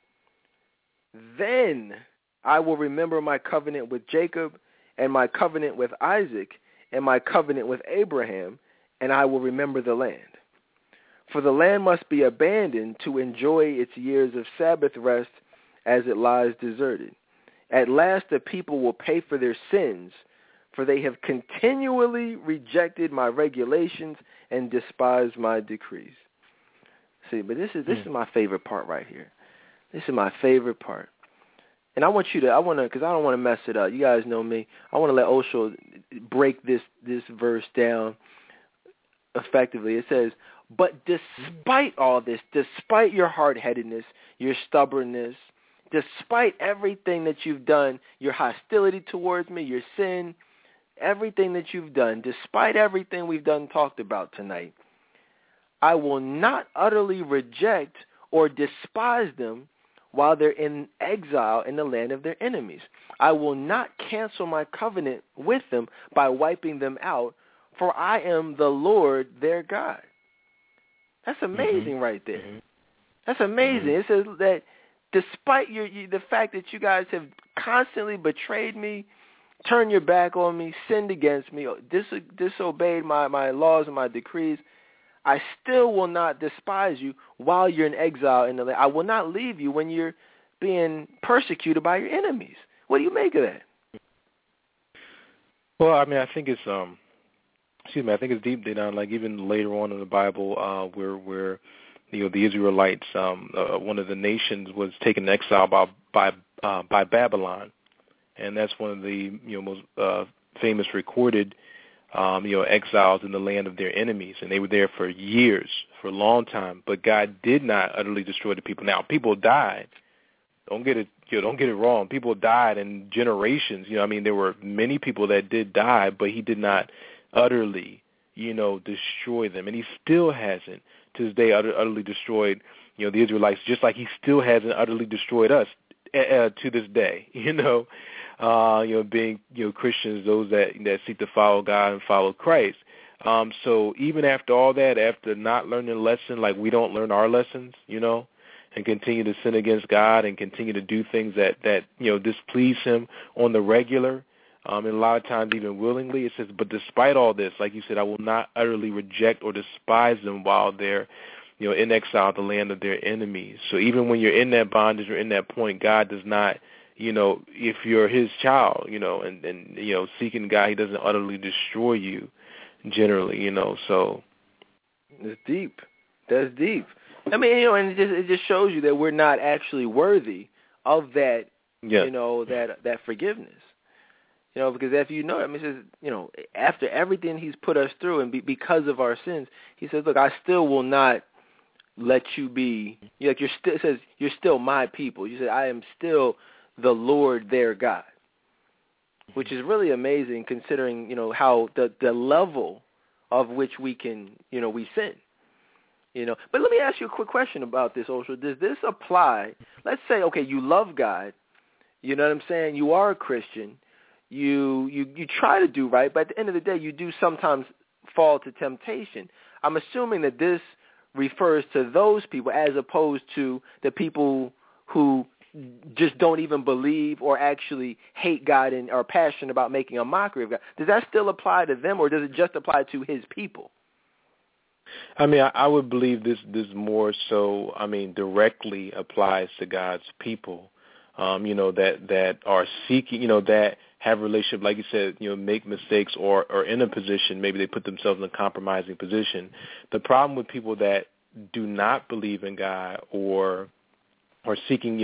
Then I will remember my covenant with Jacob, and my covenant with Isaac, and my covenant with Abraham, and I will remember the land. For the land must be abandoned to enjoy its years of Sabbath rest as it lies deserted. At last the people will pay for their sins, for they have continually rejected my regulations and despised my decrees. See, but this is my favorite part right here. This is my favorite part. And because I don't want to mess it up. You guys know me. I want to let Osho break this verse down effectively. It says, but despite all this, despite your hard-headedness, your stubbornness, despite everything that you've done, your hostility towards me, your sin, everything that you've done, despite everything we've talked about tonight, I will not utterly reject or despise them while they're in exile in the land of their enemies. I will not cancel my covenant with them by wiping them out, for I am the Lord their God. That's amazing right there. That's amazing. It says that despite the fact that you guys have constantly betrayed me, turned your back on me, sinned against me, disobeyed my laws and my decrees, I still will not despise you while you're in exile in the land. I will not leave you when you're being persecuted by your enemies. What do you make of that? Well, I mean, I think it's I think it's deep down. Like even later on in the Bible, where the Israelites, one of the nations was taken to exile by Babylon, and that's one of the most famous recorded exiles in the land of their enemies, and they were there for years, for a long time. But God did not utterly destroy the people. Now, people died. Don't get it wrong. People died in generations. There were many people that did die, but He did not utterly, destroy them, and He still hasn't to this day utterly destroyed, the Israelites, just like He still hasn't utterly destroyed us to this day. Being Christians, those that seek to follow God and follow Christ. So even after all that, after not learning a lesson, like we don't learn our lessons, and continue to sin against God and continue to do things that displease Him on the regular, and a lot of times even willingly. It says, but despite all this, like you said, I will not utterly reject or despise them while they're in exile, the land of their enemies. So even when you're in that bondage or in that point, God does not, if you're His child, and seeking God, He doesn't utterly destroy you generally, so. It's deep. That's deep. I mean, and it just shows you that we're not actually worthy of that, that forgiveness. Because if it says, after everything He's put us through and because of our sins, He says, look, I still will not let you be, it says, you're still my people. You said, I am still the Lord their God, which is really amazing considering, how the level of which we can, we sin. But let me ask you a quick question about this, Osho. Does this apply? Let's say, okay, you love God. You know what I'm saying? You are a Christian. You try to do right, but at the end of the day, you do sometimes fall to temptation. I'm assuming that this refers to those people as opposed to the people who just don't even believe or actually hate God and are passionate about making a mockery of God. Does that still apply to them, or does it just apply to His people? I mean, I would believe this more so, directly applies to God's people, that are seeking, that have a relationship, like you said, make mistakes or in a position, maybe they put themselves in a compromising position. The problem with people that do not believe in God or seeking,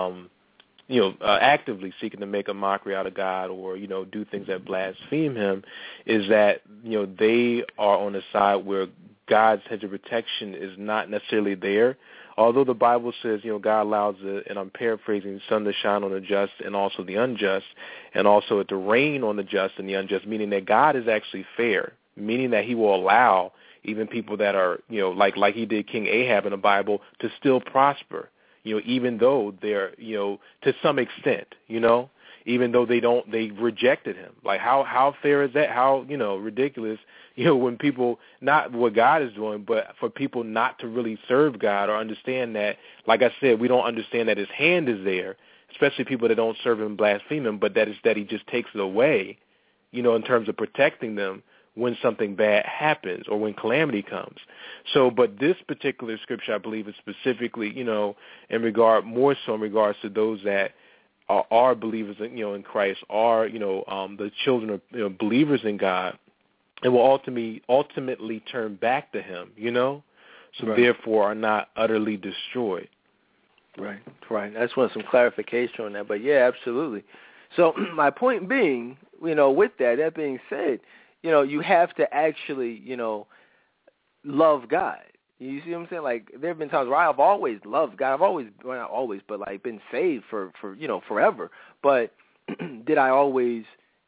actively seeking to make a mockery out of God or, do things that blaspheme him, is that, they are on the side where God's hedge of protection is not necessarily there. Although the Bible says, God allows, and I'm paraphrasing, sun to shine on the just and also the unjust, and also to rain on the just and the unjust, meaning that God is actually fair, meaning that he will allow even people that are, like he did King Ahab in the Bible, to still prosper, even though they're, to some extent, even though they rejected him. Like how fair is that? How, ridiculous, when people, not what God is doing, but for people not to really serve God or understand that, like I said, we don't understand that his hand is there, especially people that don't serve him and blaspheme him, but that he just takes it away, in terms of protecting them when something bad happens or when calamity comes. So, but this particular scripture, I believe, is specifically, more so in regards to those that are believers, in Christ, are, the children of, believers in God, and will ultimately turn back to him, so right. Therefore are not utterly destroyed. Right. I just want some clarification on that, but yeah, absolutely. So my point being, with that being said, you have to actually, love God. You see what I'm saying? Like, there have been times where I've always loved God. I've always, well, not always, but like been saved for forever. But did I always,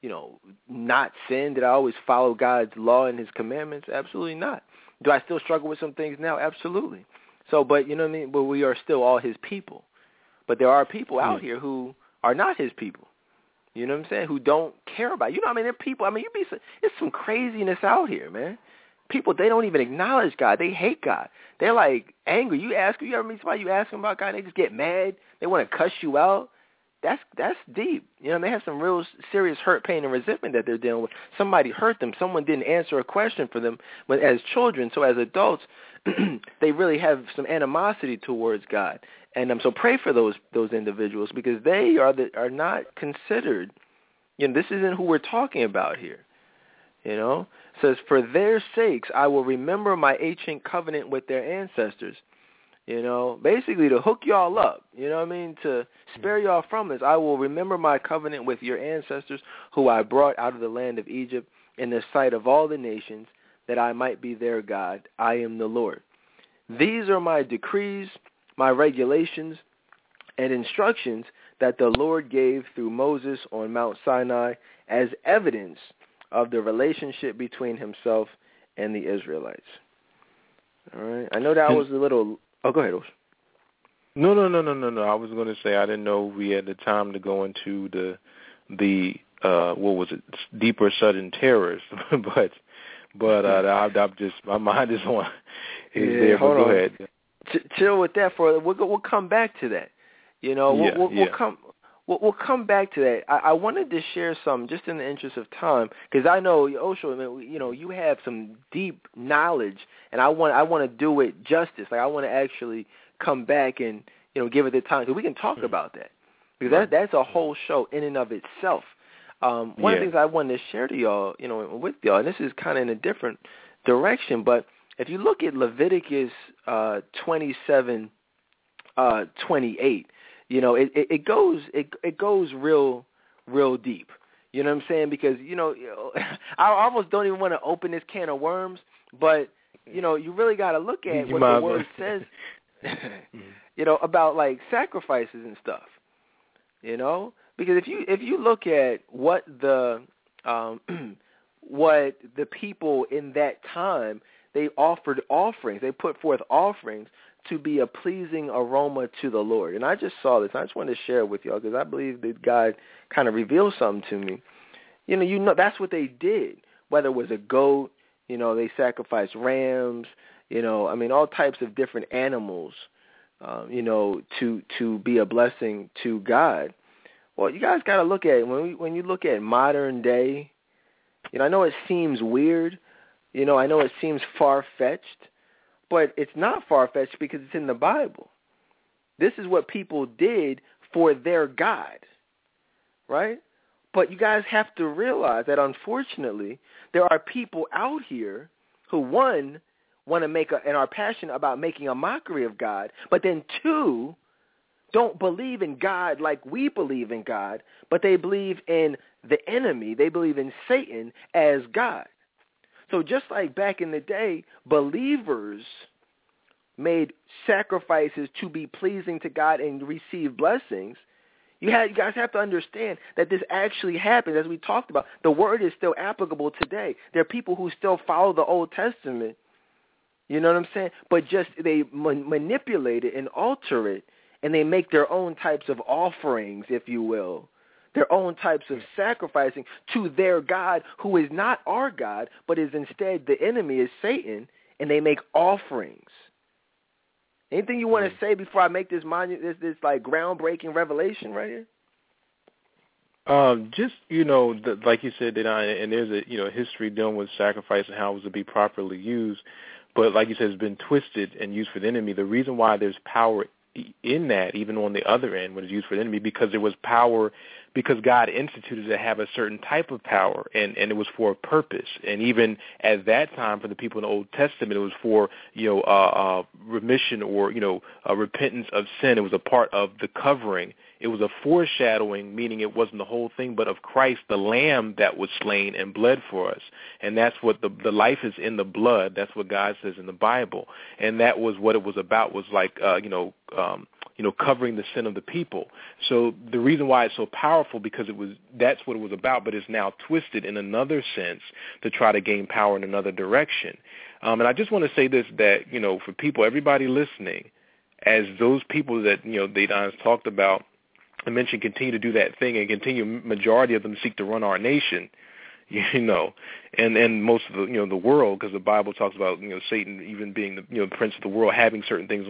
not sin? Did I always follow God's law and his commandments? Absolutely not. Do I still struggle with some things now? Absolutely. So, but you know what I mean? But we are still all his people. But there are people out here who are not his people. You know what I'm saying? Who don't care about it. There are people, it's some craziness out here, man. People, they don't even acknowledge God. They hate God. They're like angry. You ever meet somebody, you ask them about God, and they just get mad. They want to cuss you out. That's deep. They have some real serious hurt, pain, and resentment that they're dealing with. Somebody hurt them. Someone didn't answer a question for them as children. So as adults, they really have some animosity towards God. And so pray for those individuals, because they are not considered. This isn't who we're talking about here. It says, for their sakes I will remember my ancient covenant with their ancestors. Basically to hook y'all up, to spare y'all from this. I will remember my covenant with your ancestors, who I brought out of the land of Egypt in the sight of all the nations, that I might be their God. I am the Lord. These are my decrees, my regulations, and instructions that the Lord gave through Moses on Mount Sinai as evidence of the relationship between himself and the Israelites. All right. I know that was a little... Oh, go ahead, Osh. No. I was going to say I didn't know we had the time to go into the what was it, deeper sudden terrors, but I'm just, my mind is on. There, but go ahead. Chill with that we'll come back to that. We'll come back to that. I wanted to share some, just in the interest of time, because I know, Osho, you have some deep knowledge, and I want to do it justice. Like, I want to actually come back and give it the time, because we can talk about that, because that's a whole show in and of itself. One of the things I wanted to share to y'all, with y'all, and this is kind of in a different direction, but if you look at Leviticus 27:28. It goes real deep. You know what I'm saying? Because, I almost don't even want to open this can of worms, but, you really got to look at what the word says, about, like, sacrifices and stuff, Because if you look at what the people in that time, they offered offerings, they put forth offerings to be a pleasing aroma to the Lord. And I just saw this. I just wanted to share it with y'all, because I believe that God kind of revealed something to me. That's what they did. Whether it was a goat, they sacrificed rams, all types of different animals, to be a blessing to God. Well, you guys got to look at it. When you look at modern day, I know it seems weird. I know it seems far-fetched. But it's not far-fetched because it's in the Bible. This is what people did for their God, right? But you guys have to realize that, unfortunately, there are people out here who, one, want to and are passionate about making a mockery of God, but then 2, don't believe in God like we believe in God, but they believe in the enemy. They believe in Satan as God. So just like back in the day, believers made sacrifices to be pleasing to God and receive blessings, you guys have to understand that this actually happens. As we talked about, the word is still applicable today. There are people who still follow the Old Testament, you know what I'm saying? But just they manipulate it and alter it, and they make their own types of offerings, if you will, their own types of sacrificing to their God, who is not our God, but is instead the enemy, is Satan, and they make offerings. Anything you want to say before I make this this like groundbreaking revelation right here? Just, like you said, and there's a, history dealing with sacrifice and how it was to be properly used. But like you said, it's been twisted and used for the enemy. The reason why there's power in that, even on the other end, when it's used for the enemy, because there was power, because God instituted to have a certain type of power, and it was for a purpose. And even at that time, for the people in the Old Testament, it was for, remission or, repentance of sin. It was a part of the covering. It was a foreshadowing, meaning it wasn't the whole thing, but of Christ, the Lamb that was slain and bled for us. And that's what the life is in the blood. That's what God says in the Bible. And that was what it was about, was like, covering the sin of the people. So the reason why it's so powerful, because that's what it was about, but it's now twisted in another sense to try to gain power in another direction. And I just want to say this, that, for people, everybody listening, as those people that, Dedan talked about, I mentioned, continue to do that thing, and majority of them seek to run our nation, and most of the world, because the Bible talks about, Satan even being the, prince of the world, having certain things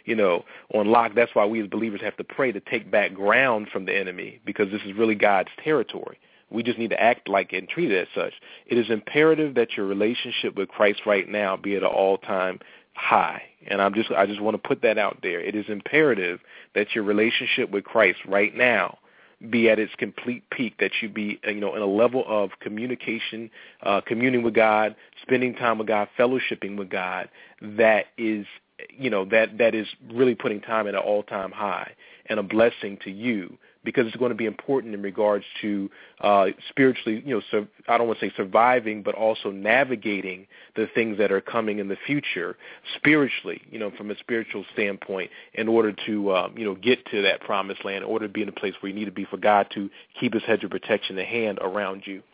on lock. That's why we as believers have to pray to take back ground from the enemy, because this is really God's territory. We just need to act like and treat it as such. It is imperative that your relationship with Christ right now be at an all-time high. And I just want to put that out there. It is imperative that your relationship with Christ right now be at its complete peak, that you be, in a level of communication, communing with God, spending time with God, fellowshipping with God, that is, that is really putting time at an all-time high and a blessing to you, because it's going to be important in regards to spiritually, I don't want to say surviving, but also navigating the things that are coming in the future spiritually, from a spiritual standpoint, in order to, get to that promised land, in order to be in a place where you need to be, for God to keep his hedge of protection, the hand around you.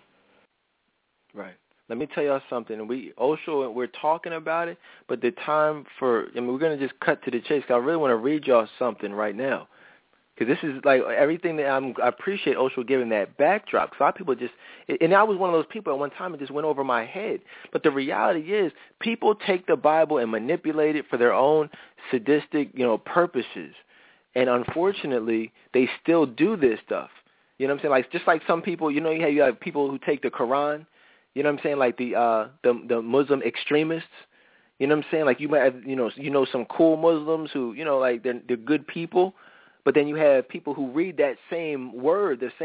Right. Let me tell y'all something. We're talking about it, but the time we're going to just cut to the chase, because I really want to read y'all something right now. Because this is like everything that I appreciate Osho giving that backdrop. Because a lot of people and I was one of those people at one time, it just went over my head. But the reality is, people take the Bible and manipulate it for their own sadistic, purposes. And unfortunately, they still do this stuff. You know what I'm saying? Like, just like some people, you have people who take the Quran, you know what I'm saying? Like the Muslim extremists. You know what I'm saying? Like, you might have, some cool Muslims who, like they're good people. But then you have people who read that same word, the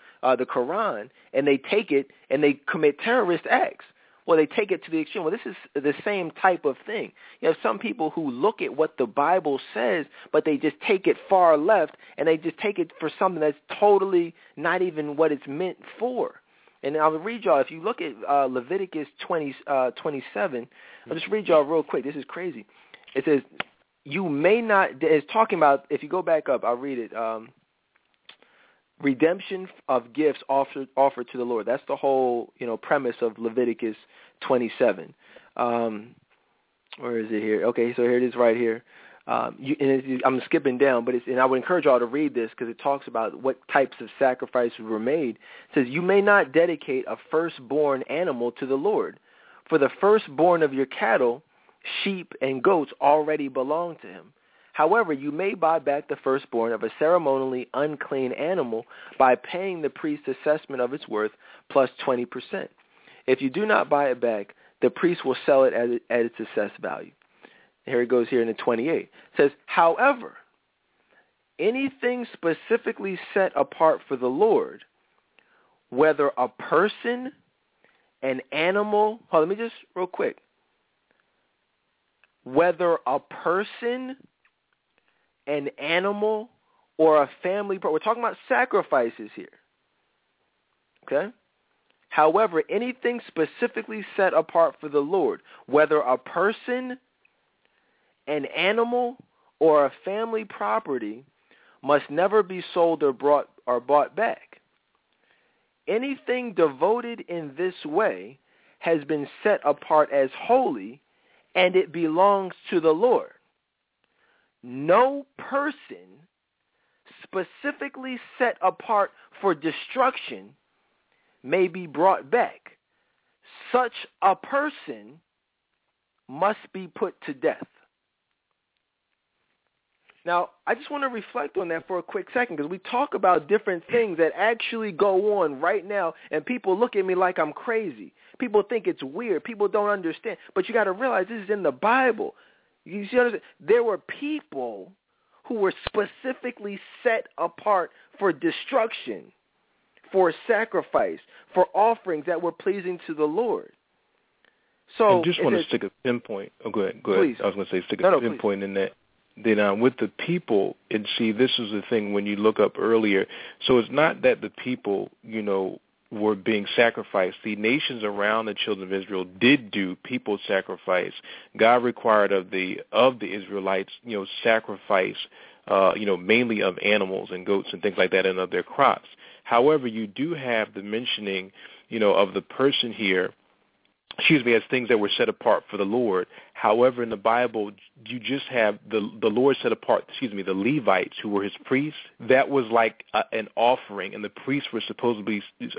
Quran, and they take it and they commit terrorist acts. Well, they take it to the extreme. Well, this is the same type of thing. You have some people who look at what the Bible says, but they just take it far left, and they just take it for something that's totally not even what it's meant for. And I'll read y'all, if you look at Leviticus 27, I'll just read y'all real quick. This is crazy. It says, you may not, it's talking about, if you go back up, I'll read it, redemption of gifts offered to the Lord. That's the whole, premise of Leviticus 27. Where is it here? Okay, so here it is right here. I'm skipping down, and I would encourage y'all to read this, because it talks about what types of sacrifices were made. It says, you may not dedicate a firstborn animal to the Lord, for the firstborn of your cattle, sheep, and goats already belong to him. However, you may buy back the firstborn of a ceremonially unclean animal by paying the priest's assessment of its worth plus 20%. If you do not buy it back, the priest will sell it at its assessed value. Here it goes here in the 28. It says, however, anything specifically set apart for the Lord, whether a person, an animal, let me just real quick. whether a person, an animal, or a family. We're talking about sacrifices here. Okay? However, anything specifically set apart for the Lord, whether a person, an animal, or a family property, must never be sold or bought back. Anything devoted in this way has been set apart as holy, and it belongs to the Lord. No person specifically set apart for destruction may be brought back. Such a person must be put to death. Now, I just want to reflect on that for a quick second, because we talk about different things that actually go on right now, and people look at me like I'm crazy. People think it's weird. People don't understand. But you got to realize this is in the Bible. You see what I'm saying? There were people who were specifically set apart for destruction, for sacrifice, for offerings that were pleasing to the Lord. So, I just want to stick a pinpoint. Oh, go ahead. Please. I was going to say stick a pinpoint in that. Then with the people, and see, this is the thing when you look up earlier. So it's not that the people, were being sacrificed. The nations around the children of Israel did do people sacrifice. God required of the Israelites, sacrifice, mainly of animals and goats and things like that, and of their crops. However, you do have the mentioning, of the person here, as things that were set apart for the Lord. However, in the Bible, you just have the Lord set apart, the Levites, who were his priests. That was like an offering, and the priests were supposed to be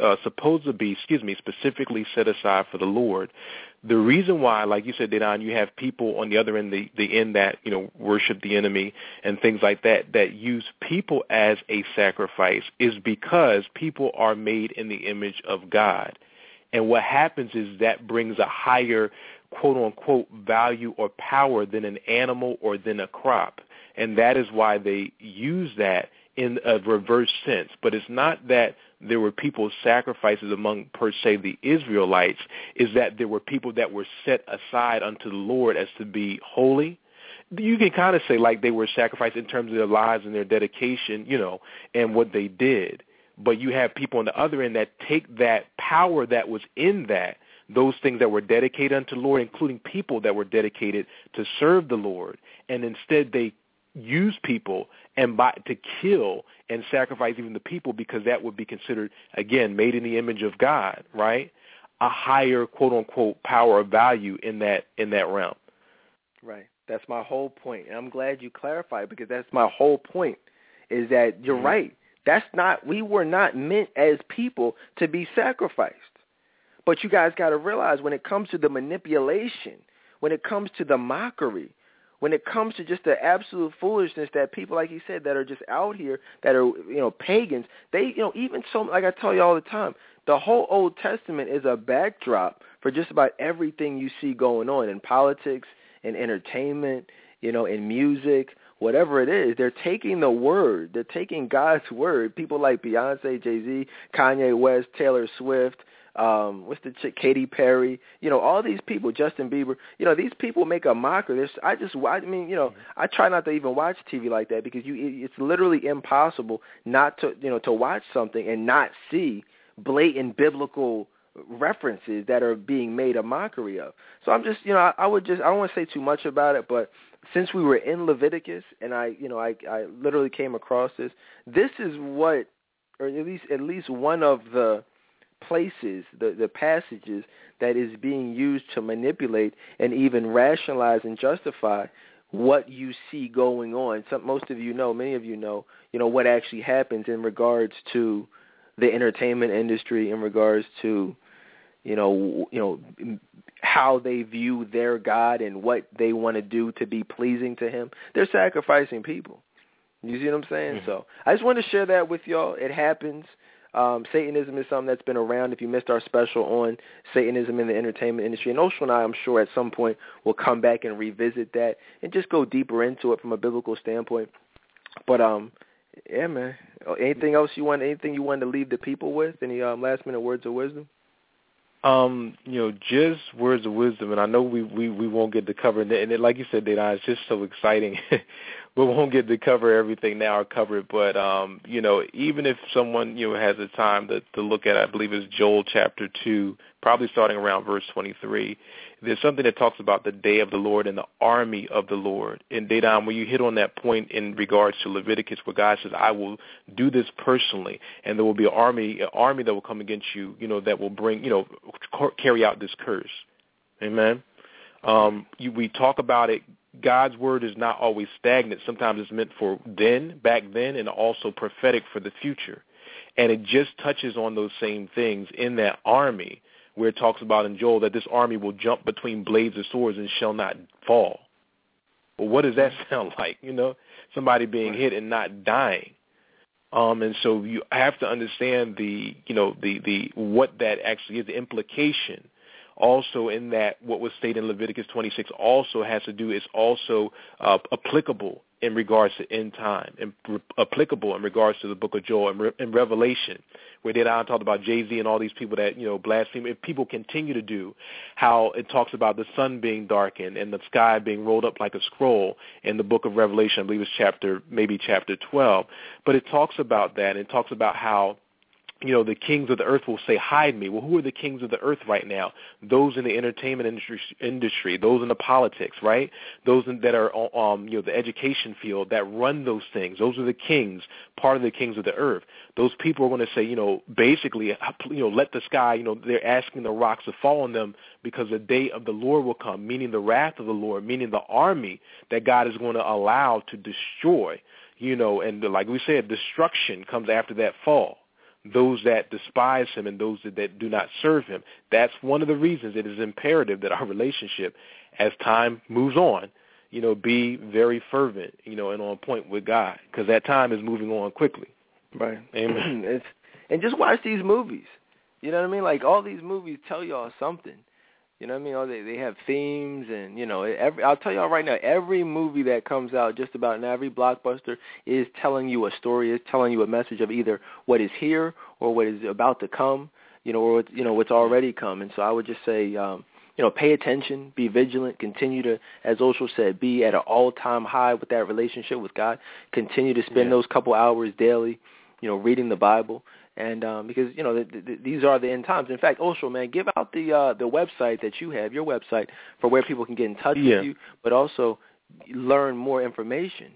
specifically set aside for the Lord. The reason why, like you said, Dedan, you have people on the other end, the end that, worship the enemy and things like that use people as a sacrifice, is because people are made in the image of God. And what happens is that brings a higher, quote-unquote, value or power than an animal or than a crop. And that is why they use that in a reverse sense. But it's not that there were people sacrifices among, per se, the Israelites. Is that there were people that were set aside unto the Lord as to be holy. You can kind of say like they were sacrificed in terms of their lives and their dedication, and what they did. But you have people on the other end that take that power that was in that, those things that were dedicated unto the Lord, including people that were dedicated to serve the Lord, and instead they use people to kill and sacrifice even the people, because that would be considered, again, made in the image of God, right? A higher, quote-unquote, power of value in that realm. Right. That's my whole point. And I'm glad you clarified, because that's my whole point, is that you're right. We were not meant as people to be sacrificed. But you guys got to realize, when it comes to the manipulation, when it comes to the mockery, when it comes to just the absolute foolishness that people, like you said, that are just out here, that are, pagans, they, even so, like I tell you all the time, the whole Old Testament is a backdrop for just about everything you see going on in politics, in entertainment, in music, whatever it is. They're taking the word. They're taking God's word. People like Beyonce, Jay-Z, Kanye West, Taylor Swift, what's the chick, Katy Perry, all these people, Justin Bieber, these people make a mockery. I try not to even watch TV like that, because it's literally impossible not to, to watch something and not see blatant biblical references that are being made a mockery of. So I'm just, I don't want to say too much about it, but since we were in Leviticus, and I literally came across this, this is what, or at least one of the places, the passages that is being used to manipulate and even rationalize and justify what you see going on. Most of you know, many of you know, what actually happens in regards to the entertainment industry, in regards to, how they view their God and what they want to do to be pleasing to him. They're sacrificing people. You see what I'm saying? Mm-hmm. So I just want to share that with y'all. It happens. Satanism is something that's been around. If you missed our special on Satanism in the entertainment industry, and Oshel and I, I'm sure at some point will come back and revisit that and just go deeper into it from a biblical standpoint. But yeah, man. Anything you wanted to leave the people with? Any last minute words of wisdom? Just words of wisdom, and I know we won't get to cover it, and like you said, Dana, it's just so exciting. We won't get to cover everything now or cover it, but even if someone has the time to look at, I believe it's Joel chapter 2, probably starting around verse 23. There's something that talks about the day of the Lord and the army of the Lord. And Dedan, when you hit on that point in regards to Leviticus, where God says, "I will do this personally, and there will be an army that will come against you, that will bring, carry out this curse." Amen. We talk about it. God's word is not always stagnant. Sometimes it's meant for back then, and also prophetic for the future. And it just touches on those same things in that army, where it talks about in Joel that this army will jump between blades of swords and shall not fall. Well, what does that sound like? Somebody being hit and not dying. And so you have to understand the what that actually is, the implication. Also in that, what was stated in Leviticus 26 also has to do, is also applicable in regards to end time, and applicable in regards to the book of Joel and Revelation, where they talked about Jay-Z and all these people that, blaspheme. If people continue to do, how it talks about the sun being darkened and the sky being rolled up like a scroll in the book of Revelation, I believe it's chapter 12. But it talks about that, and it talks about how the kings of the earth will say, "Hide me." Well, who are the kings of the earth right now? Those in the entertainment industry, those in the politics, right? Those that are, the education field that run those things. Those are the kings, part of the kings of the earth. Those people are going to say, basically, let the sky, they're asking the rocks to fall on them, because the day of the Lord will come, meaning the wrath of the Lord, meaning the army that God is going to allow to destroy, and like we said, destruction comes after that fall. Those that despise him and those that do not serve him. That's one of the reasons it is imperative that our relationship, as time moves on, be very fervent, and on point with God, because that time is moving on quickly. Right. Amen. And just watch these movies. You know what I mean? Like, all these movies tell y'all something. You know what I mean? They have themes, and I'll tell y'all right now, every movie that comes out, just about, and every blockbuster is telling you a story, is telling you a message of either what is here or what is about to come, or what's already come. And so I would just say, pay attention, be vigilant, continue to, as Osho said, be at an all-time high with that relationship with God. Continue to spend those couple hours daily, reading the Bible. And because, these are the end times. In fact, Osho, man, give out the website that you have, your website, for where people can get in touch with you, but also learn more information.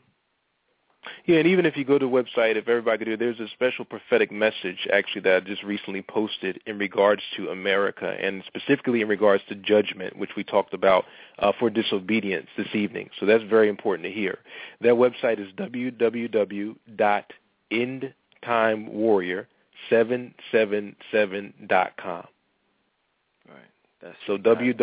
Yeah, and even if you go to the website, if everybody could do, there's a special prophetic message, actually, that I just recently posted in regards to America, and specifically in regards to judgment, which we talked about for disobedience this evening. So that's very important to hear. That website is www.endtimewarrior777.com. Right. That's so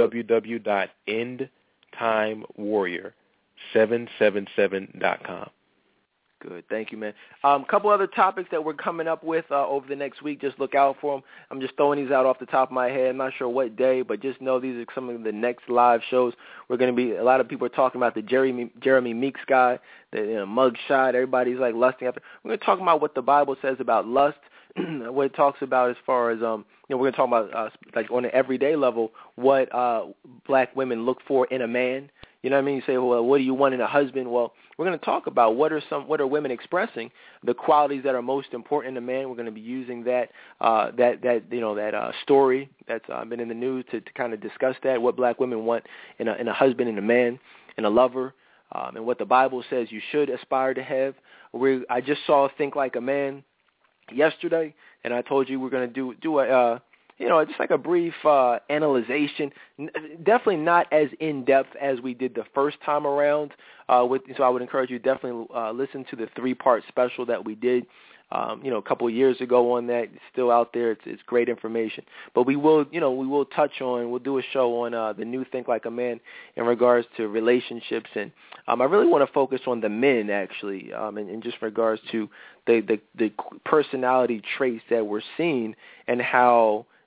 www.endtimewarrior777.com. Good. Thank you, man. A couple other topics that we're coming up with over the next week. Just look out for them. I'm just throwing these out off the top of my head. I'm not sure what day, but just know these are some of the next live shows. We're going to be, a lot of people are talking about the Jeremy Meeks guy, the mug shot. Everybody's like lusting after. We're going to talk about what the Bible says about lust, what it talks about as far as, we're going to talk about, like on an everyday level, what black women look for in a man. You know what I mean? You say, well, what do you want in a husband? Well, we're going to talk about what are women expressing, the qualities that are most important in a man. We're going to be using that story that's been in the news to kind of discuss that, what black women want in a husband, in a man, in a lover, and what the Bible says you should aspire to have. I just saw Think Like a Man yesterday, and I told you we're going to do a just like a brief analyzation. Definitely not as in-depth as we did the first time around. So I would encourage you to definitely listen to the 3-part special that we did, a couple of years ago on that. It's still out there. It's great information. But we will touch on, we'll do a show on the new Think Like a Man in regards to relationships. And I really want to focus on the men, actually, in just regards to the personality traits that we're seeing and how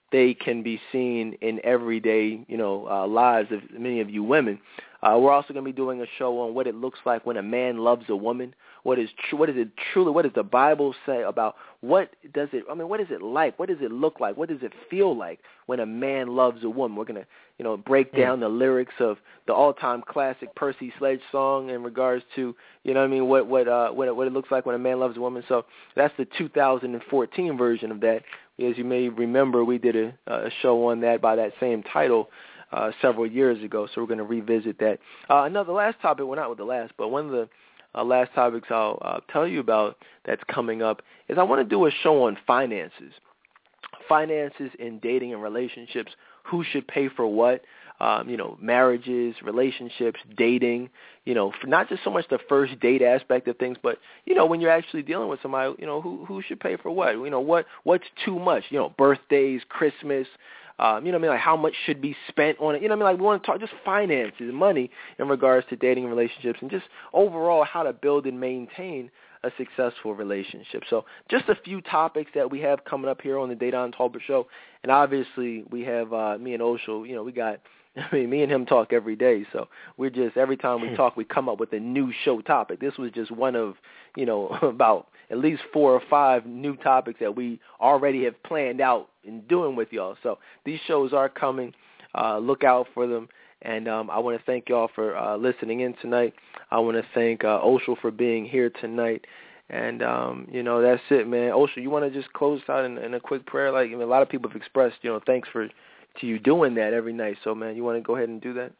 they can be seen in everyday, lives of many of you women. We're also going to be doing a show on what it looks like when a man loves a woman. What does the Bible say about what is it like? What does it look like? What does it feel like when a man loves a woman? We're going to, break down the lyrics of the all-time classic Percy Sledge song in regards to, what it looks like when a man loves a woman. So that's the 2014 version of that. As you may remember, we did a show on that by that same title several years ago, so we're going to revisit that. Another last topic, well, not with the last, but one of the last topics I'll tell you about that's coming up is I want to do a show on finances. Finances in dating and relationships, who should pay for what, marriages, relationships, dating, not just so much the first date aspect of things, but, when you're actually dealing with somebody, who should pay for what, what's too much, birthdays, Christmas, like how much should be spent on it, we want to talk just finances, money in regards to dating and relationships, and just overall how to build and maintain a successful relationship. So just a few topics that we have coming up here on the Dedan Tolbert Show, and obviously we have me and Oshel, me and him talk every day, so we're just, every time we talk, we come up with a new show topic. This was just one of, about at least 4 or 5 new topics that we already have planned out and doing with y'all. So these shows are coming. Look out for them. And I want to thank y'all for listening in tonight. I want to thank Oshel for being here tonight. And, that's it, man. Oshel, you want to just close out in a quick prayer? Like, a lot of people have expressed, thanks to you doing that every night. So, man, you want to go ahead and do that?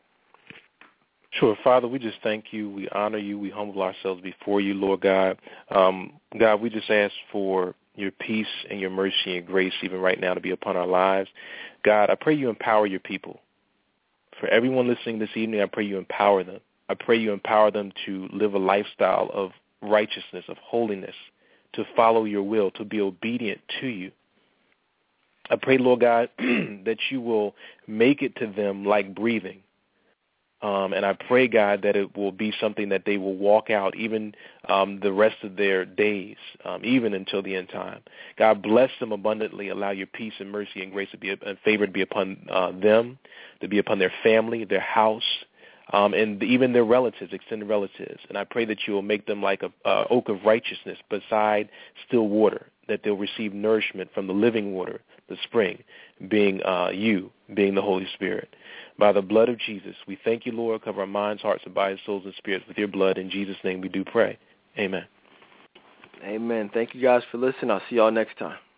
Sure. Father, we just thank you. We honor you. We humble ourselves before you, Lord God. God, we just ask for your peace and your mercy and your grace even right now to be upon our lives. God, I pray you empower your people. For everyone listening this evening, I pray you empower them. I pray you empower them to live a lifestyle of righteousness, of holiness, to follow your will, to be obedient to you. I pray, Lord God, that you will make it to them like breathing. And I pray, God, that it will be something that they will walk out even the rest of their days, even until the end time. God, bless them abundantly. Allow your peace and mercy and grace and favor to be upon them, to be upon their family, their house, and even their relatives, extended relatives. And I pray that you will make them like a oak of righteousness beside still water, that they'll receive nourishment from the living water, the spring, being you, being the Holy Spirit. By the blood of Jesus, we thank you, Lord. Cover our minds, hearts, and bodies, souls, and spirits with your blood. In Jesus' name we do pray. Amen. Amen. Thank you guys for listening. I'll see y'all next time.